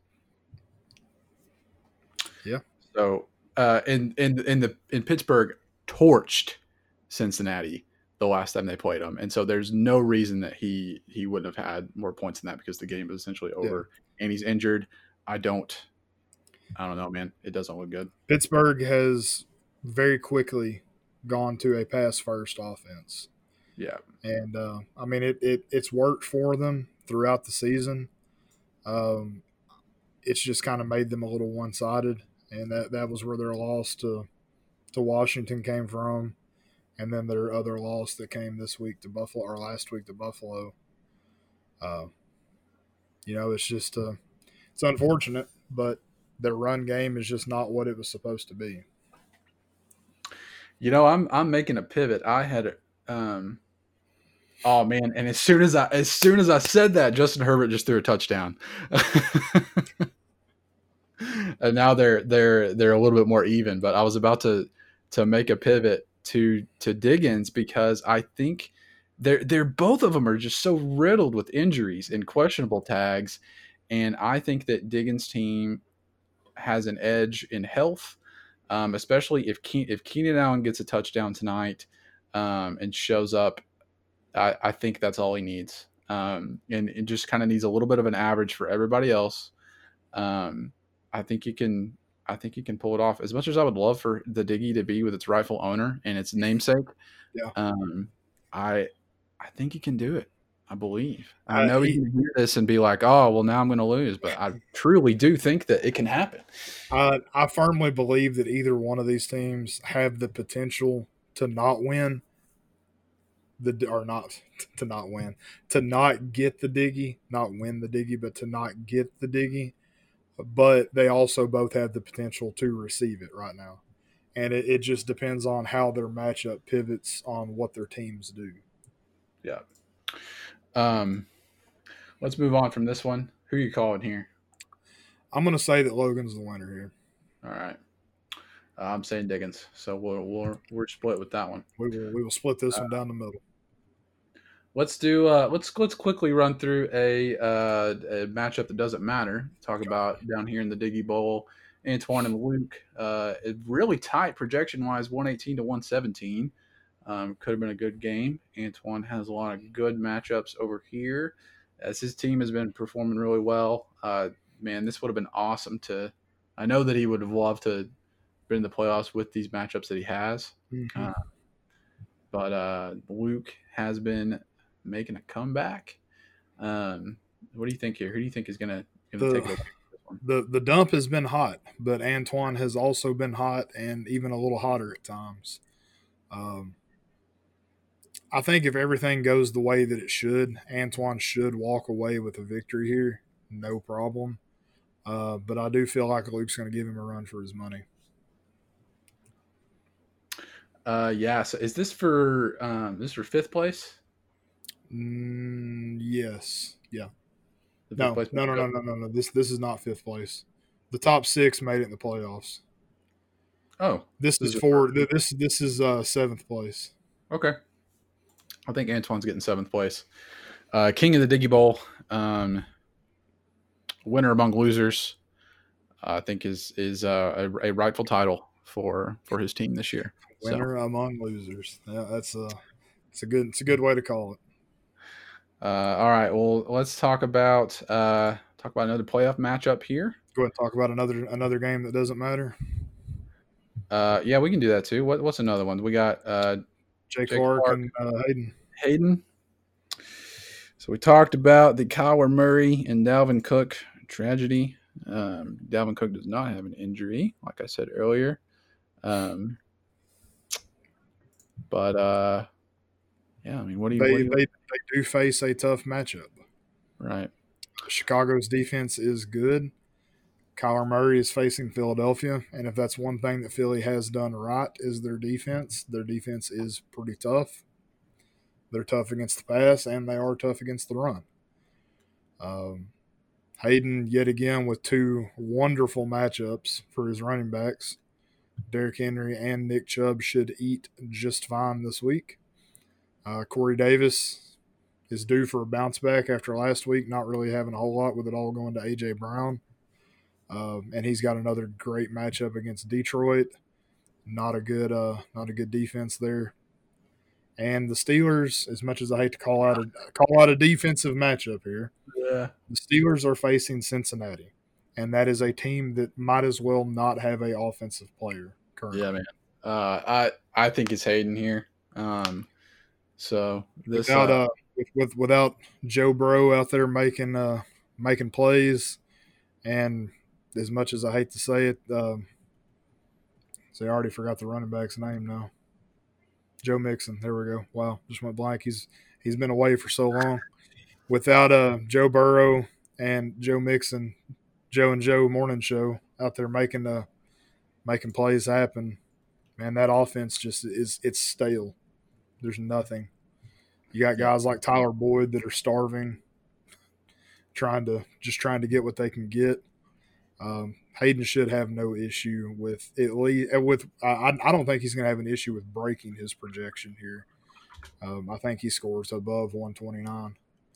Yeah. So uh, in in in the in Pittsburgh torched Cincinnati the last time they played them, and so there's no reason that he he wouldn't have had more points than that because the game was essentially over yeah. and he's injured. I don't. I don't know, man. It doesn't look good. Pittsburgh has very quickly gone to a pass-first offense. Yeah. And, uh, I mean, it, it it's worked for them throughout the season. Um, it's just kind of made them a little one-sided, and that, that was where their loss to to Washington came from, and then their other loss that came this week to Buffalo, or last week to Buffalo. Uh, you know, it's just uh, it's unfortunate, but their run game is just not what it was supposed to be. You know, I'm I'm making a pivot. I had, um, oh man, and as soon as I as soon as I said that, Justin Herbert just threw a touchdown, and now they're they're they're a little bit more even. But I was about to to make a pivot to to Diggins because I think they're they're both of them are just so riddled with injuries and questionable tags, and I think that Diggins' team has an edge in health, um, especially if Ke- if Keenan Allen gets a touchdown tonight um, and shows up. I, I think that's all he needs, um, and it just kind of needs a little bit of an average for everybody else. Um, I think he can. I think he can pull it off. As much as I would love for the Diggy to be with its rightful owner and its namesake, yeah, um, I I think he can do it. I believe. I Uh, know he- he can hear this and be like, "Oh, well, now I'm going to lose," but I truly do think that it can happen. I, I firmly believe that either one of these teams have the potential to not win, the or not to not win, to not get the Diggy, not win the Diggy, but to not get the Diggy. But they also both have the potential to receive it right now. And it, it just depends on how their matchup pivots on what their teams do. Yeah. Um, let's move on from this one. Who are you calling here? I'm going to say that Logan's the winner here. All right. Uh, I'm saying Diggins, so we're we're we're split with that one. We will we will split this uh, one down the middle. Let's do. Uh, let's let's quickly run through a, uh, a matchup that doesn't matter. Talk about down here in the Diggy Bowl, Antoine and Luke. Uh, it really tight projection wise, one eighteen to one seventeen. Um, could have been a good game. Antoine has a lot of good matchups over here, as his team has been performing really well. Uh, man, this would have been awesome to. I know that he would have loved to been in the playoffs with these matchups that he has. Mm-hmm. Uh, but uh, Luke has been making a comeback. Um, what do you think here? Who do you think is going to take it over this one? The, the dump has been hot, but Antoine has also been hot and even a little hotter at times. Um, I think if everything goes the way that it should, Antoine should walk away with a victory here. No problem. Uh, but I do feel like Luke's going to give him a run for his money. Uh, yeah. So is this for um, this for fifth place? Mm, yes. Yeah. No, no, no, no, no, no, no. This this is not fifth place. The top six made it in the playoffs. Oh, this, this is for this this is uh, seventh place. Okay. I think Antoine's getting seventh place. Uh, King of the Diggy Bowl, um, winner among losers. Uh, I think is is uh, a, a rightful title for for his team this year. Winner so. among losers. Yeah, that's a it's a good it's a good way to call it. Uh, all right. Well, let's talk about uh, talk about another playoff matchup here. Go ahead and talk about another another game that doesn't matter. Uh, yeah, we can do that too. What what's another one? We got uh, Jay, Jay Clark, Clark and uh, Hayden. Hayden. So we talked about the Kyler Murray and Dalvin Cook tragedy. Um, Dalvin Cook does not have an injury, like I said earlier. Um, but uh, yeah, I mean, what do you? They what do, you... they they do face a tough matchup. Right. Chicago's defense is good. Kyler Murray is facing Philadelphia, and if that's one thing that Philly has done right is their defense. Their defense is pretty tough. They're tough against the pass, and they are tough against the run. Um, Hayden, yet again, with two wonderful matchups for his running backs. Derrick Henry and Nick Chubb should eat just fine this week. Uh, Corey Davis is due for a bounce back after last week, not really having a whole lot with it all going to A J. Brown. Um, and he's got another great matchup against Detroit. Not a good, uh, not a good defense there. And the Steelers, as much as I hate to call out a call out a defensive matchup here, yeah, the Steelers are facing Cincinnati, and that is a team that might as well not have a offensive player currently. Yeah, man. Uh, I I think it's Hayden here. Um, so this without uh, uh, with, with without Joe Burrow out there making uh making plays, and as much as I hate to say it, um, so I already forgot the running back's name now. Joe Mixon. There we go. Wow, just went blank. He's he's been away for so long. Without uh, Joe Burrow and Joe Mixon, Joe and Joe Morning Show out there making uh, making plays happen, man, that offense just is it's stale. There's nothing. You got guys like Tyler Boyd that are starving, trying to just trying to get what they can get. Um, Hayden should have no issue with at least with. I, I don't think he's going to have an issue with breaking his projection here. Um, I think he scores above one twenty-nine.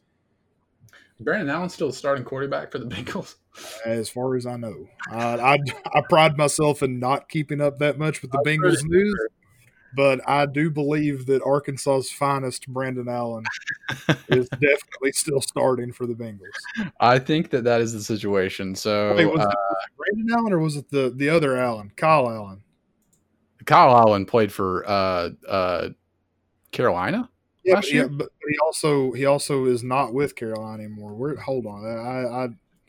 Brandon Allen's still the starting quarterback for the Bengals, as far as I know. I I, I pride myself in not keeping up that much with the I'm Bengals news, sure. But I do believe that Arkansas's finest, Brandon Allen, is definitely still starting for the Bengals. I think that that is the situation. So, Wait, was, uh, it, was it Brandon Allen or was it the, the other Allen, Kyle Allen? Kyle Allen played for uh, uh, Carolina. Yeah, but, yeah, but he also he also is not with Carolina anymore. Where? Hold on, I, I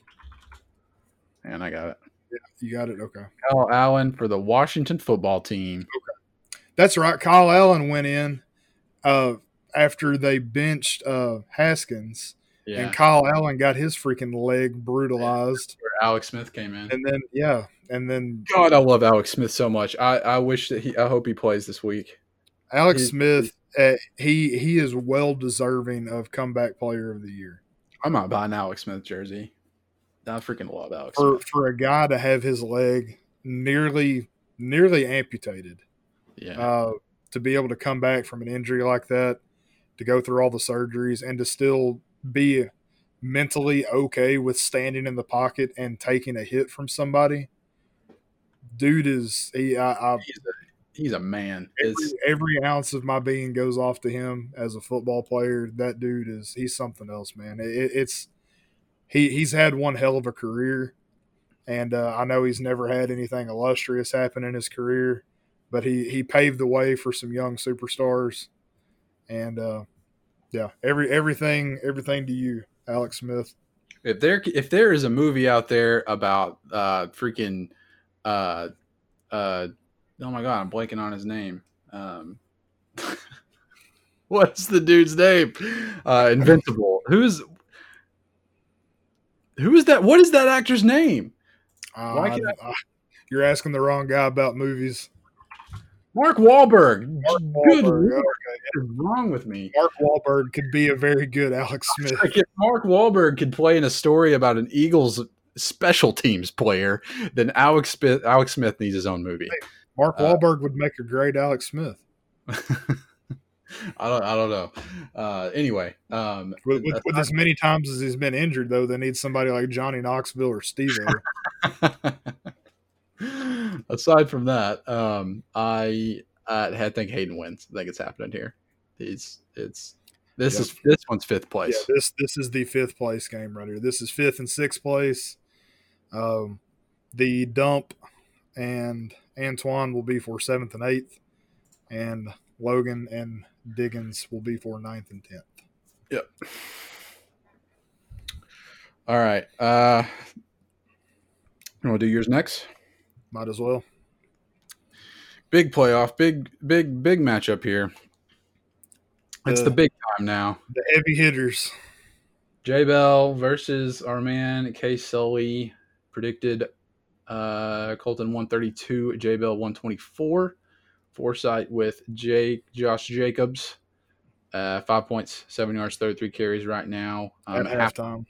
and I got it. Yeah, you got it. Okay, Kyle Allen for the Washington football team. Okay, that's right. Kyle Allen went in uh, after they benched uh, Haskins, yeah. and Kyle Allen got his freaking leg brutalized. Where Alex Smith came in, and then yeah, and then God, I love Alex Smith so much. I, I wish that he. I hope he plays this week. Alex He's, Smith. uh, he he is well deserving of comeback player of the year. I'm not buying Alex Smith jersey. I freaking love Alex For Smith. for a guy to have his leg nearly nearly amputated, Yeah. uh, to be able to come back from an injury like that, to go through all the surgeries, and to still be mentally okay with standing in the pocket and taking a hit from somebody. Dude is he? I, I he's, a, he's a man. every, It's every ounce of my being goes off to him as a football player. That dude is he's something else, man. It, it's he he's had one hell of a career, and uh, I know he's never had anything illustrious happen in his career, but he he paved the way for some young superstars, and uh, yeah, every everything everything to you, Alex Smith. if there if there is a movie out there about uh freaking uh uh oh my god, I'm blanking on his name. Um what's the dude's name? Uh Invincible. Who's who is that? What is that actor's name? Uh, Why can't I- you're asking the wrong guy about movies. Mark Wahlberg. Mark Good Wahlberg, Lord, what is wrong with me? Mark Wahlberg could be a very good Alex Smith. Like if Mark Wahlberg could play in a story about an Eagles special teams player, then Alex Smith, Alex Smith needs his own movie. Mark Uh, Wahlberg would make a great Alex Smith. I don't. I don't know. Uh, anyway, um, With, with, with as many times as he's been injured, though, they need somebody like Johnny Knoxville or Steve-O. aside from that, um, I I think Hayden wins. I think it's happening here. It's it's this Yep. is this one's fifth Yeah, place. this this is the fifth place game right here. This is fifth and sixth place. Um, the Dump and Antoine will be for seventh and eighth, and Logan and Diggins will be for ninth and tenth. Yep. All right. Uh, you want to do yours next? Might as well. Big playoff, big big big matchup here. It's The- the big time now. The heavy hitters. J Bell versus our man K Sully. Predicted uh, Colton one thirty-two, J Bell one twenty-four. Foresight with Jake Josh Jacobs, uh, five points, seven yards, thirty-three carries right now. Um, At half- halftime.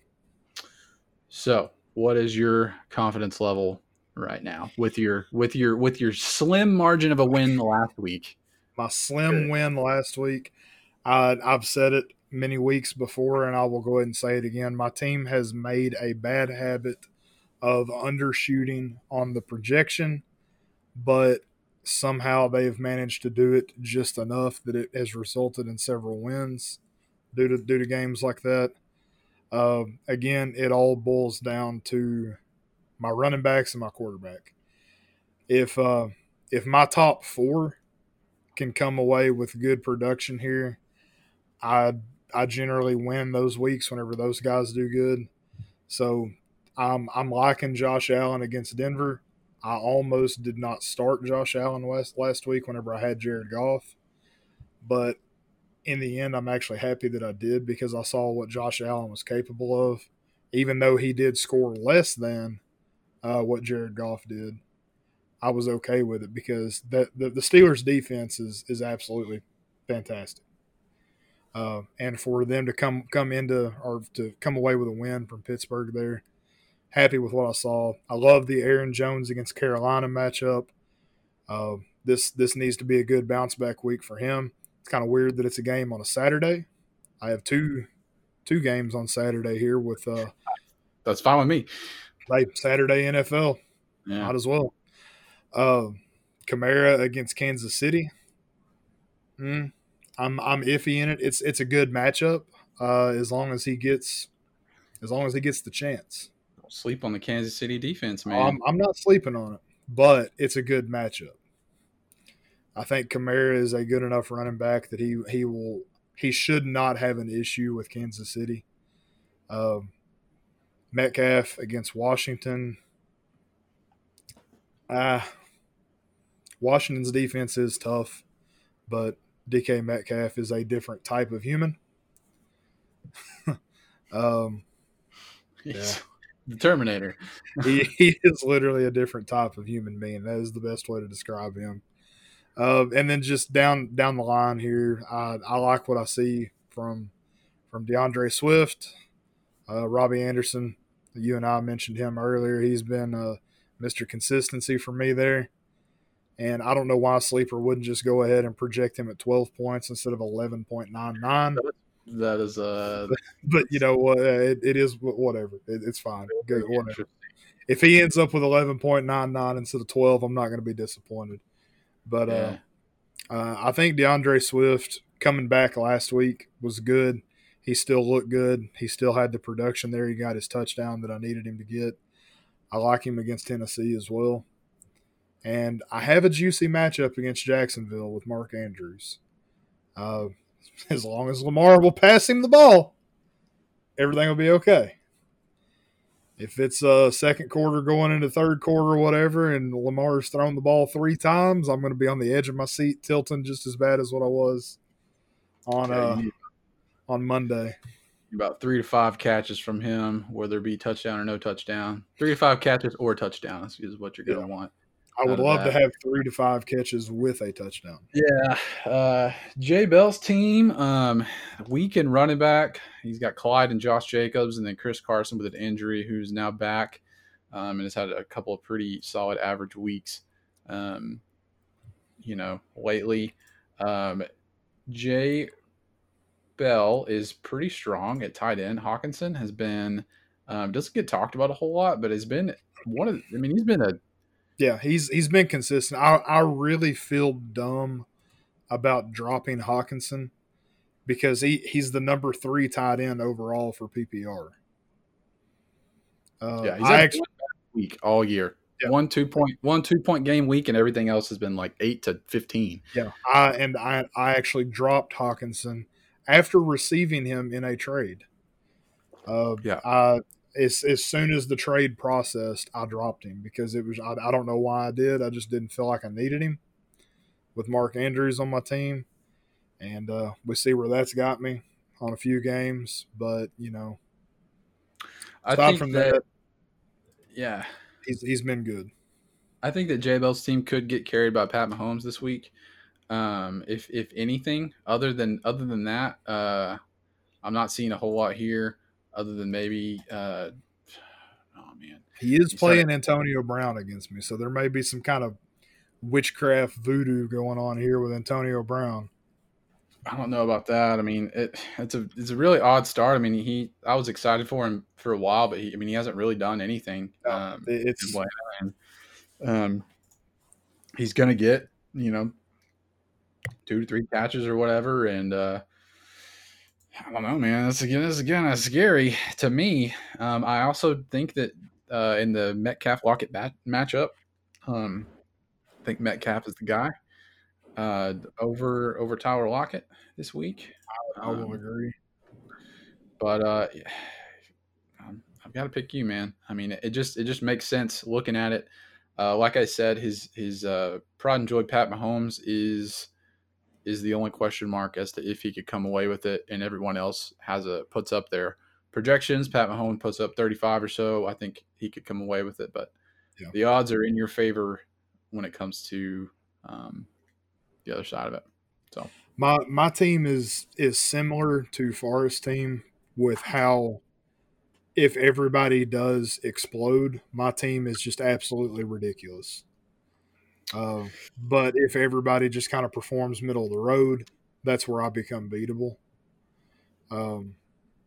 so, what is your confidence level right now with your with your with your slim margin of a win last week? My slim win last week. I, I've said it many weeks before, and I will go ahead and say it again. My team has made a bad habit of undershooting on the projection, but somehow they've managed to do it just enough that it has resulted in several wins due to due to games like that. Uh, again, it all boils down to my running backs and my quarterback. If uh, if my top four can come away with good production here, I I generally win those weeks whenever those guys do good. So I'm I'm liking Josh Allen against Denver. I almost did not start Josh Allen last last week whenever I had Jared Goff, but in the end, I'm actually happy that I did because I saw what Josh Allen was capable of, even though he did score less than uh, what Jared Goff did. I was okay with it because the, the, the Steelers' defense is is absolutely fantastic. Uh, and for them to come come into or to come away with a win from Pittsburgh there, happy with what I saw. I love the Aaron Jones against Carolina matchup. Uh, this this needs to be a good bounce back week for him. It's kind of weird that it's a game on a Saturday. I have two two games on Saturday here with uh, That's fine with me. like Saturday N F L. Yeah. Might as well. Uh, Kamara against Kansas City. Mm, I'm I'm iffy in it. It's it's a good matchup uh, as long as he gets as long as he gets the chance. Don't sleep on the Kansas City defense, man. I'm, I'm not sleeping on it, but it's a good matchup. I think Kamara is a good enough running back that he he will he should not have an issue with Kansas City. Um, Metcalf against Washington. Ah, Washington's defense is tough, but D K Metcalf is a different type of human. um, He's the Terminator. he, he is literally a different type of human being. That is the best way to describe him. Uh, and then just down down the line here, I, I like what I see from from DeAndre Swift, uh, Robbie Anderson. You and I mentioned him earlier. He's been uh, Mister Consistency for me there. And I don't know why Sleeper wouldn't just go ahead and project him at twelve points instead of eleven point nine nine. That is a. Uh, but you know what? It, it is whatever. It, it's fine. Good, whatever. If he ends up with eleven point nine nine instead of twelve, I'm not going to be disappointed. But yeah. uh, uh, I think DeAndre Swift coming back last week was good. He still looked good. He still had the production there. He got his touchdown that I needed him to get. I like him against Tennessee as well. And I have a juicy matchup against Jacksonville with Mark Andrews. Uh, as long as Lamar will pass him the ball, everything will be okay. If it's a uh, second quarter going into third quarter or whatever, and Lamar's thrown the ball three times, I'm going to be on the edge of my seat, tilting just as bad as what I was on yeah, uh, on Monday. About three to five catches from him, whether it be touchdown or no touchdown. Three to five catches or touchdowns is what you're going to yeah. want. I would love that. to have three to five catches with a touchdown. Yeah. Uh, Jay Bell's team, um, weak in running back. He's got Clyde and Josh Jacobs, and then Chris Carson with an injury, who's now back um, and has had a couple of pretty solid average weeks, um, you know, lately. Um, Jay Bell is pretty strong at tight end. Hawkinson has been um, – doesn't get talked about a whole lot, but has been one of – I mean, he's been a – Yeah, he's he's been consistent. I I really feel dumb about dropping Hawkinson because he, he's the number three tight end overall for P P R. Uh, yeah, he's had actually, one week all year. Yeah. One two point one two point game week, and everything else has been like eight to fifteen. Yeah, I and I I actually dropped Hawkinson after receiving him in a trade. Uh, yeah. I, As, as soon as the trade processed, I dropped him because it was I, I don't know why I did. I just didn't feel like I needed him with Mark Andrews on my team. And uh, we see where that's got me on a few games. But, you know, aside I think from that, that, yeah, he's he's been good. I think that Jay Bell's team could get carried by Pat Mahomes this week. Um, if if anything, other than other than that, uh, I'm not seeing a whole lot here. Other than maybe, uh, oh man, he is playing Antonio Brown against me, so there may be some kind of witchcraft voodoo going on here with Antonio Brown. I don't know about that. I mean, it it's a it's a really odd start. I mean, he I was excited for him for a while, but he I mean he hasn't really done anything. No, um, it's um, he's gonna get you know two to three catches or whatever, and. uh I don't know, man. That's again, that's again, that's scary to me. Um, I also think that uh, in the Metcalf Lockett bat- matchup, um, I think Metcalf is the guy uh, over over Tyler Lockett this week. I, I will um, agree. But uh, I've got to pick you, man. I mean, it just it just makes sense looking at it. Uh, like I said, his his uh, pride and joy, Pat Mahomes, is. is the only question mark as to if he could come away with it, and everyone else has a puts up their projections. Pat Mahomes puts up thirty-five or so. I think he could come away with it, but yeah. the odds are in your favor when it comes to um, the other side of it. So my my team is is similar to Forrest's team with how if everybody does explode, my team is just absolutely ridiculous. Uh, but if everybody just kind of performs middle of the road, that's where I become beatable. Um,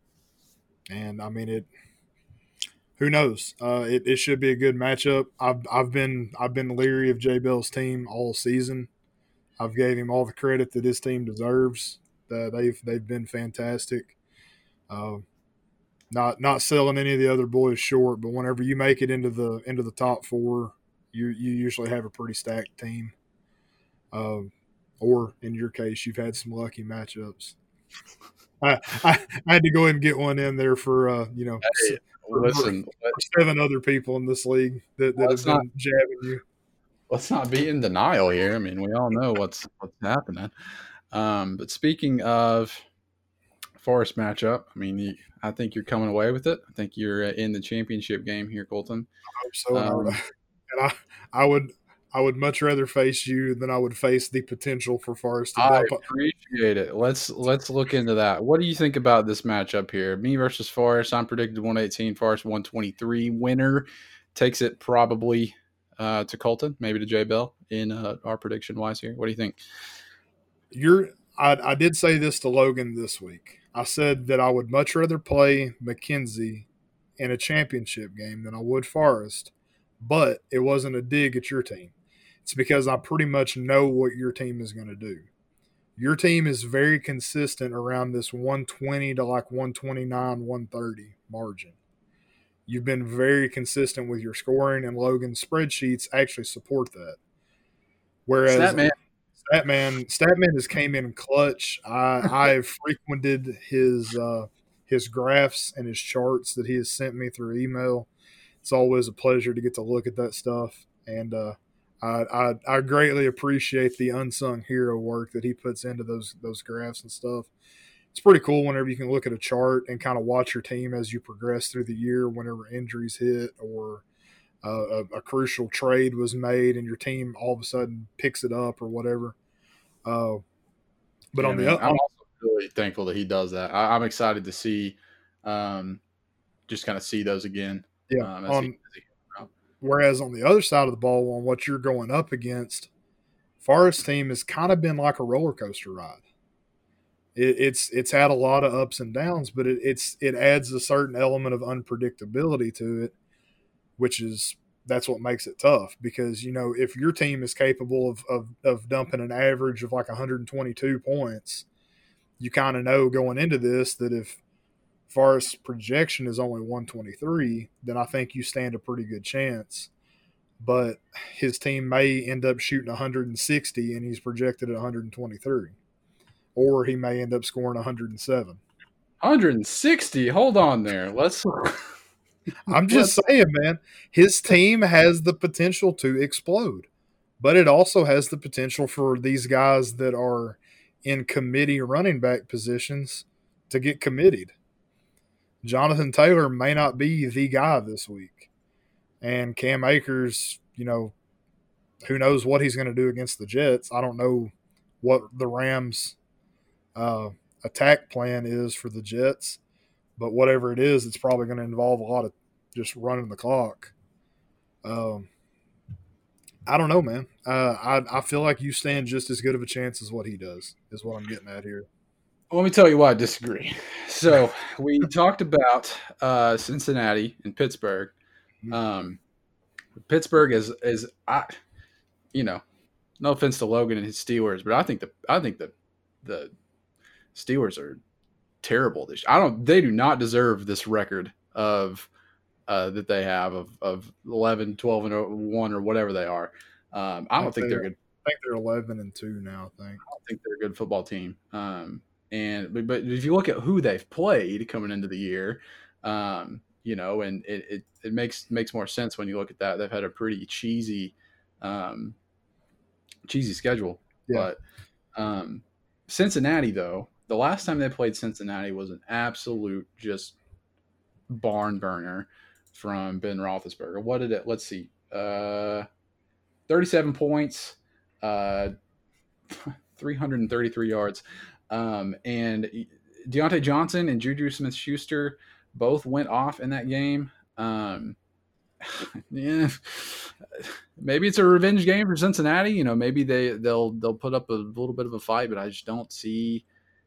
and I mean it. Who knows? Uh, it, it should be a good matchup. I've I've been I've been leery of Jay Bell's team all season. I've gave him all the credit that his team deserves. Uh, they've they've been fantastic. Uh, not not selling any of the other boys short, but whenever you make it into the into the top four. You you usually have a pretty stacked team, um, or in your case, you've had some lucky matchups. I, I, I had to go ahead and get one in there for uh, you know hey, listen, for, for seven other people in this league that, that have been not, jabbing you. Let's not be in denial here. I mean, we all know what's what's happening. Um, but speaking of Forrest matchup, I mean, you, I think you're coming away with it. I think you're in the championship game here, Colton. I hope so. Um, And I, I would, I would much rather face you than I would face the potential for Forrest to I dump. appreciate it. Let's let's look into that. What do you think about this matchup here? Me versus Forrest. I'm predicted one eighteen. Forrest one twenty-three. Winner takes it probably uh, to Colton, maybe to J Bell in uh, our prediction wise here. What do you think? You're. I, I did say this to Logan this week. I said that I would much rather play McKenzie in a championship game than I would Forrest, but it wasn't a dig at your team. It's because I pretty much know what your team is going to do. Your team is very consistent around this one twenty to like one twenty-nine, one thirty margin. You've been very consistent with your scoring, and Logan's spreadsheets actually support that. Whereas Statman, Statman, Statman has came in clutch. I, I have frequented his uh, his graphs and his charts that he has sent me through email. It's always a pleasure to get to look at that stuff, and uh, I, I I greatly appreciate the unsung hero work that he puts into those those graphs and stuff. It's pretty cool whenever you can look at a chart and kind of watch your team as you progress through the year, whenever injuries hit or uh, a, a crucial trade was made and your team all of a sudden picks it up or whatever. Uh, but yeah, on the man, other, I'm also really thankful that he does that. I, I'm excited to see, um, just kind of see those again. yeah, Um, as on, he, as he whereas on the other side of the ball, on what you're going up against, Forrest's team has kind of been like a roller coaster ride. It, it's it's had a lot of ups and downs, but it, it's it adds a certain element of unpredictability to it, which is that's what makes it tough. Because you know if your team is capable of of, of dumping an average of like one hundred twenty-two points, you kind of know going into this that if Forrest's projection is only one twenty-three, then I think you stand a pretty good chance. But his team may end up shooting one hundred sixty and he's projected at one hundred twenty-three. Or he may end up scoring one hundred seven. one hundred sixty. Hold on there. Let's. I'm just saying, man, his team has the potential to explode. But it also has the potential for these guys that are in committee running back positions to get committed. Jonathan Taylor may not be the guy this week. And Cam Akers, you know, who knows what he's going to do against the Jets. I don't know what the Rams' uh, attack plan is for the Jets. But whatever it is, it's probably going to involve a lot of just running the clock. Um, I don't know, man. Uh, I, I feel like you stand just as good of a chance as what he does, is what I'm getting at here. Let me tell you why I disagree. So we talked about uh, Cincinnati and Pittsburgh. Um, Pittsburgh is is I, you know, no offense to Logan and his Steelers, but I think the I think the the Steelers are terrible this year. I don't. They do not deserve this record of uh, that they have of of eleven, twelve, and one or whatever they are. Um, I don't I think, think they're, they're good. I think they're eleven and two now. I think. I don't think they're a good football team. Um, and but, but if you look at who they've played coming into the year, um, you know, and it, it it makes makes more sense when you look at that. They've had a pretty cheesy, um, cheesy schedule. Yeah. But um, Cincinnati, though, the last time they played Cincinnati was an absolute just barn burner from Ben Roethlisberger. What did it? Let's see, uh, thirty-seven points, uh, three hundred thirty-three yards, um, and Deontay Johnson and Juju Smith-Schuster both went off in that game. Um, yeah, maybe it's a revenge game for Cincinnati. You know, maybe they they'll they'll put up a little bit of a fight, but I just don't see.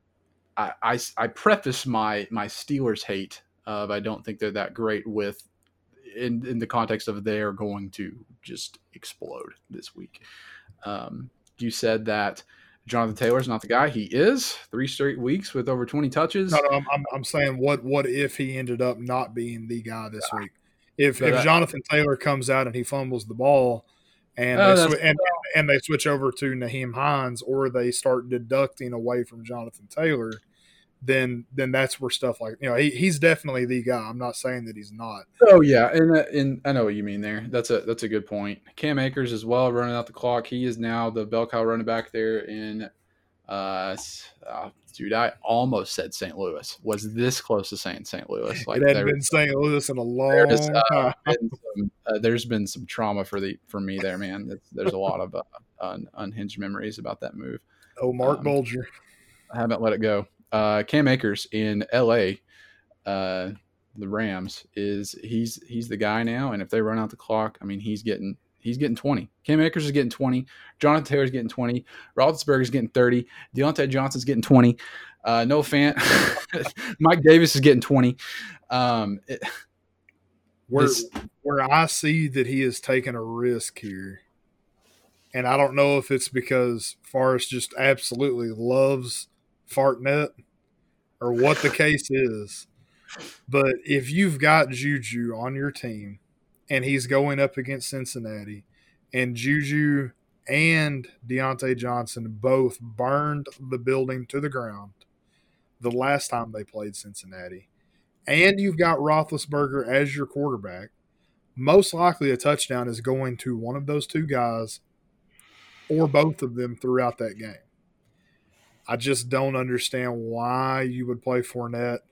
I I, I preface my my Steelers hate of I don't think they're that great with in in the context of they're going to just explode this week. Um, you said that Jonathan Taylor's not the guy. He is three straight weeks with over twenty touches. No, no, I'm, I'm, I'm saying what what if he ended up not being the guy this yeah. week? If but if that, Jonathan Taylor comes out and he fumbles the ball, and uh, they sw- and and they switch over to Nyheim Hines, or they start deducting away from Jonathan Taylor, then then that's where stuff like you know he, he's definitely the guy. I'm not saying that he's not. Oh yeah, and and I know what you mean there. That's a that's a good point. Cam Akers as well running out the clock. He is now the bell cow running back there in Uh, uh, dude, I almost said Saint Louis. Was this close to saying Saint Louis? Like it hadn't there, been Saint Louis in a there is, long uh, time. been some, uh, there's been some trauma for the for me there, man. It's, there's a lot of uh, un, unhinged memories about that move. Oh, Mark Um, Bulger. I haven't let it go. Uh, Cam Akers in L A, uh, the Rams is he's he's the guy now, and if they run out the clock, I mean he's getting he's getting twenty. Cam Akers is getting twenty. Jonathan Taylor's getting twenty. Roethlisberger's getting thirty. Deontay Johnson's getting twenty. Uh, Noah Fant, Mike Davis is getting twenty. Um, it, Where this, where I see that he is taking a risk here, and I don't know if it's because Forrest just absolutely loves Fartnet or what the case is, but if you've got Juju on your team and he's going up against Cincinnati, and Juju and Deontay Johnson both burned the building to the ground the last time they played Cincinnati, and you've got Roethlisberger as your quarterback, most likely a touchdown is going to one of those two guys or both of them throughout that game. I just don't understand why you would play Fournette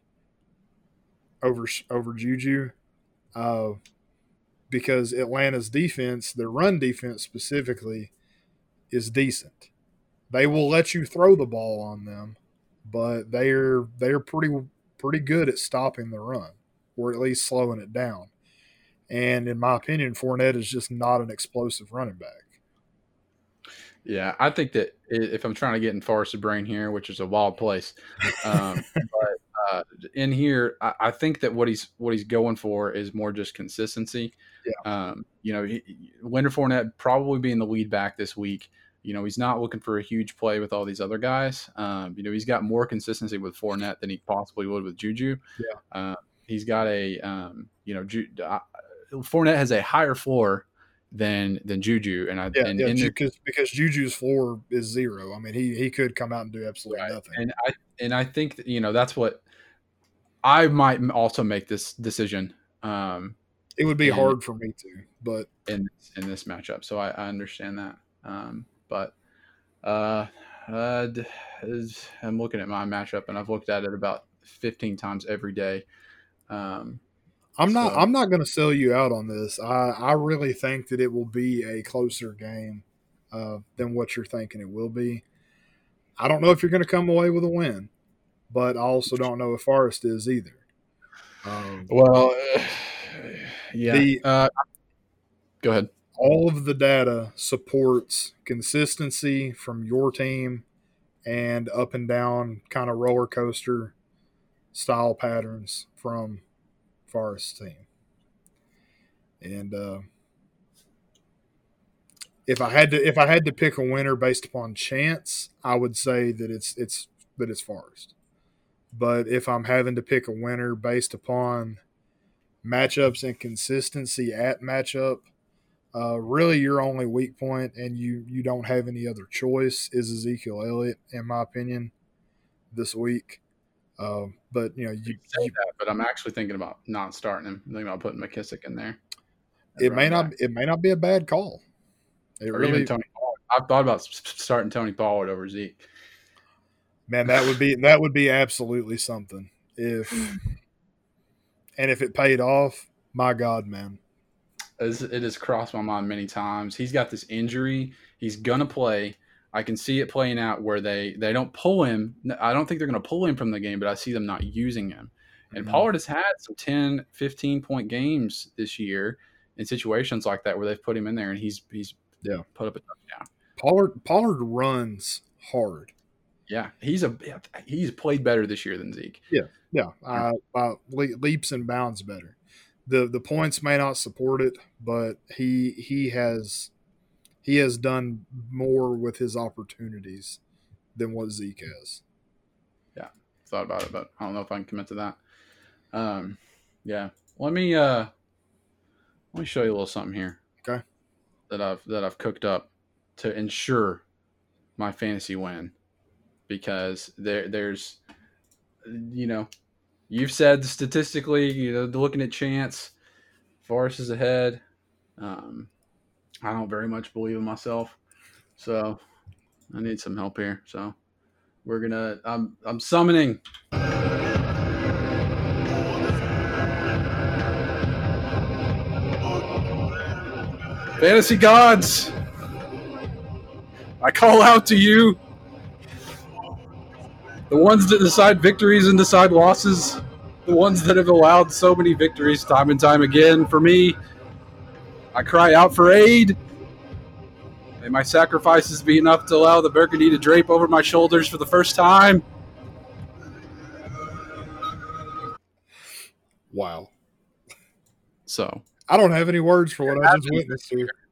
over over Juju, uh, because Atlanta's defense, their run defense specifically, is decent. They will let you throw the ball on them, but they're they're pretty pretty good at stopping the run, or at least slowing it down. And in my opinion, Fournette is just not an explosive running back. Yeah, I think that if I'm trying to get in Forrest's brain here, which is a wild place, um, but uh, in here, I, I think that what he's what he's going for is more just consistency. Yeah. Um, you know, he, Leonard Fournette probably being the lead back this week. You know, he's not looking for a huge play with all these other guys. Um, you know, he's got more consistency with Fournette than he possibly would with Juju. Yeah. Uh, he's got a, um, you know, Ju- uh, Fournette has a higher floor than than Juju, and I yeah, and yeah, in the, because because Juju's floor is zero. I mean, he he could come out and do absolutely right. nothing. And I and I think that, you know, that's what I might also make this decision. Um, it would be in, hard for me to, but in in this matchup, so I, I understand that. Um, but uh, uh, I'm looking at my matchup, and I've looked at it about fifteen times every day. Um, I'm not. so. I'm not going to sell you out on this. I, I really think that it will be a closer game uh, than what you're thinking it will be. I don't know if you're going to come away with a win, but I also don't know if Forrest is either. Um, well, uh, yeah. The, uh, go ahead. All of the data supports consistency from your team and up and down kind of roller coaster style patterns from Forrest's team. And uh, if I had to if I had to pick a winner based upon chance, I would say that it's it's that it's Forrest. But if I'm having to pick a winner based upon matchups and consistency at matchup, uh, really your only weak point, and you you don't have any other choice, is Ezekiel Elliott, in my opinion, this week. Uh, but you know, you, You say you that, but I'm actually thinking about not starting him. I'm thinking about putting McKissick in there. it may not back. it may not be a bad call. It or really, even Tony Pollard. I've thought about starting Tony Pollard over Zeke. man, that would be that would be absolutely something. If and if it paid off, my God, man. It has crossed my mind many times. He's got this injury. He's gonna play. I can see it playing out where they, they don't pull him. I don't think they're going to pull him from the game, but I see them not using him. And mm-hmm. Pollard has had some ten, fifteen-point games this year in situations like that where they've put him in there, and he's he's yeah. put up a touchdown. Pollard Pollard runs hard. Yeah, he's a he's played better this year than Zeke. Yeah, yeah, uh, uh, leaps and bounds better. the The points may not support it, but he he has he has done more with his opportunities than what Zeke has. Yeah, thought about it, but I don't know if I can commit to that. Um, yeah, let me uh, let me show you a little something here. Okay, that I've that I've cooked up to ensure my fantasy win, because there there's, you know, you've said statistically, you know, looking at chance, Forrest is ahead. Um, I don't very much believe in myself, so I need some help here. So We're gonna. I'm. I'm summoning. Fantasy gods, I call out to you. The ones that decide victories and decide losses. The ones that have allowed so many victories time and time again. For me, I cry out for aid. May my sacrifices be enough to allow the burgundy to drape over my shoulders for the first time. Wow. So I don't have any words for what I just witnessed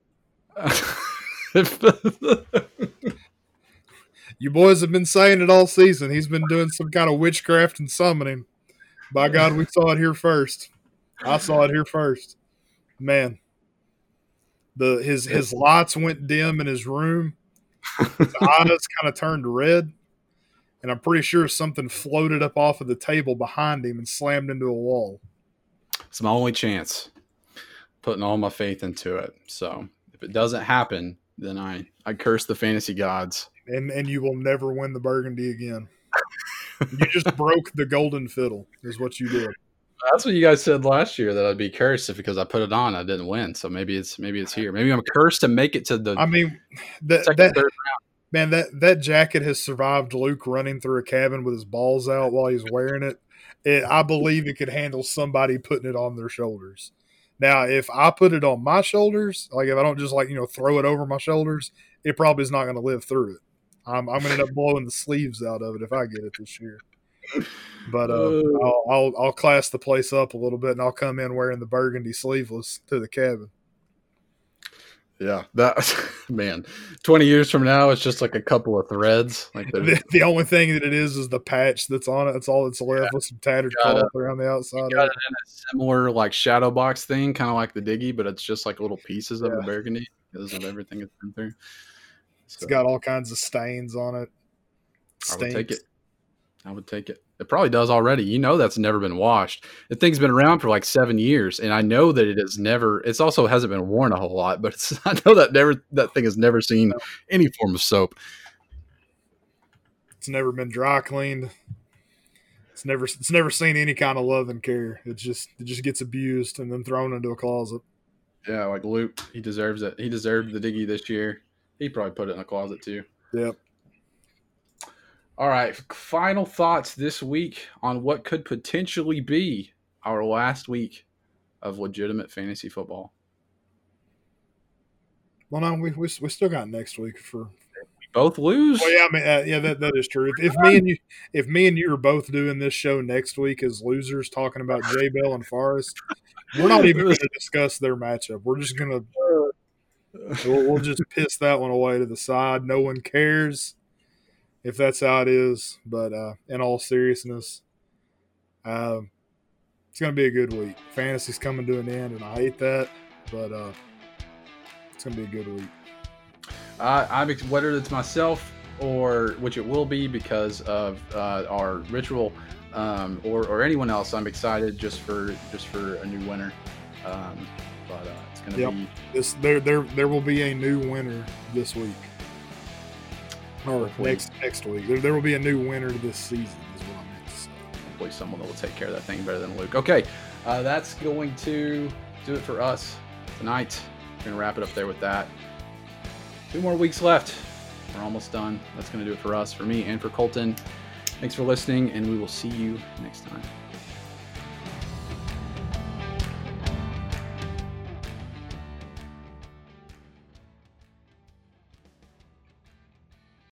here. You boys have been saying it all season. He's been doing some kind of witchcraft and summoning. By God, we saw it here first. I saw it here first. Man. The his his lights went dim in his room. His eyes kind of turned red. And I'm pretty sure something floated up off of the table behind him and slammed into a wall. It's my only chance. Putting all my faith into it. So if it doesn't happen, then I, I curse the fantasy gods. And and you will never win the Burgundy again. You just broke the golden fiddle, is what you did. That's what you guys said last year, that I'd be cursed if because I put it on, I didn't win. So maybe it's maybe it's here. Maybe I'm cursed to make it to the. I mean, that, second, that third round. Man, that that jacket has survived Luke running through a cabin with his balls out while he's wearing it. It I believe it could handle somebody putting it on their shoulders. Now, if I put it on my shoulders, like if I don't just like you know throw it over my shoulders, it probably is not going to live through it. I'm, I'm going to end up blowing the sleeves out of it if I get it this year. But uh, I'll, I'll I'll class the place up a little bit, and I'll come in wearing the burgundy sleeveless to the cabin. Yeah, that man. Twenty years from now, it's just like a couple of threads. Like the, the only thing that it is is the patch that's on it. That's all that's left, yeah, with some tattered cloth around the outside. Got of it in a similar like shadow box thing, kind of like the Diggy, but it's just like little pieces of yeah. the burgundy because of everything it's been through. So, it's got all kinds of stains on it. Stains. I would take it. I would take it. It probably does already. You know that's never been washed. The thing's been around for like seven years, and I know that it has never. It's also hasn't been worn a whole lot, but it's, I know that never that thing has never seen no. any form of soap. It's never been dry cleaned. It's never. It's never seen any kind of love and care. It just it just gets abused and then thrown into a closet. Yeah, like Luke, he deserves it. He deserved the Diggy this year. He probably put it in a closet too. Yep. All right, final thoughts this week on what could potentially be our last week of legitimate fantasy football. Well, no, we we, we still got next week for. We both lose. Well, yeah, I mean, uh, yeah, that, that is true. If, if me and you, if me and you are both doing this show next week as losers, talking about J Bell and Forrest, we're not even going to discuss their matchup. We're just going to. We'll, we'll just piss that one away to the side. No one cares if that's how it is. But uh, in all seriousness, uh, it's going to be a good week. Fantasy's coming to an end, and I hate that. But uh, it's going to be a good week. Uh, I'm whether it's myself or which it will be because of uh, our ritual, um, or or anyone else. I'm excited just for just for a new winner. Um, but uh, it's going to yep. be this. There there there will be a new winner this week. Or next next week. There, there will be a new winner this season, is what I meant to say. Hopefully someone that will take care of that thing better than Luke. Okay, uh, that's going to do it for us tonight. We're going to wrap it up there with that. Two more weeks left. We're almost done. That's going to do it for us, for me, and for Colton. Thanks for listening, and we will see you next time.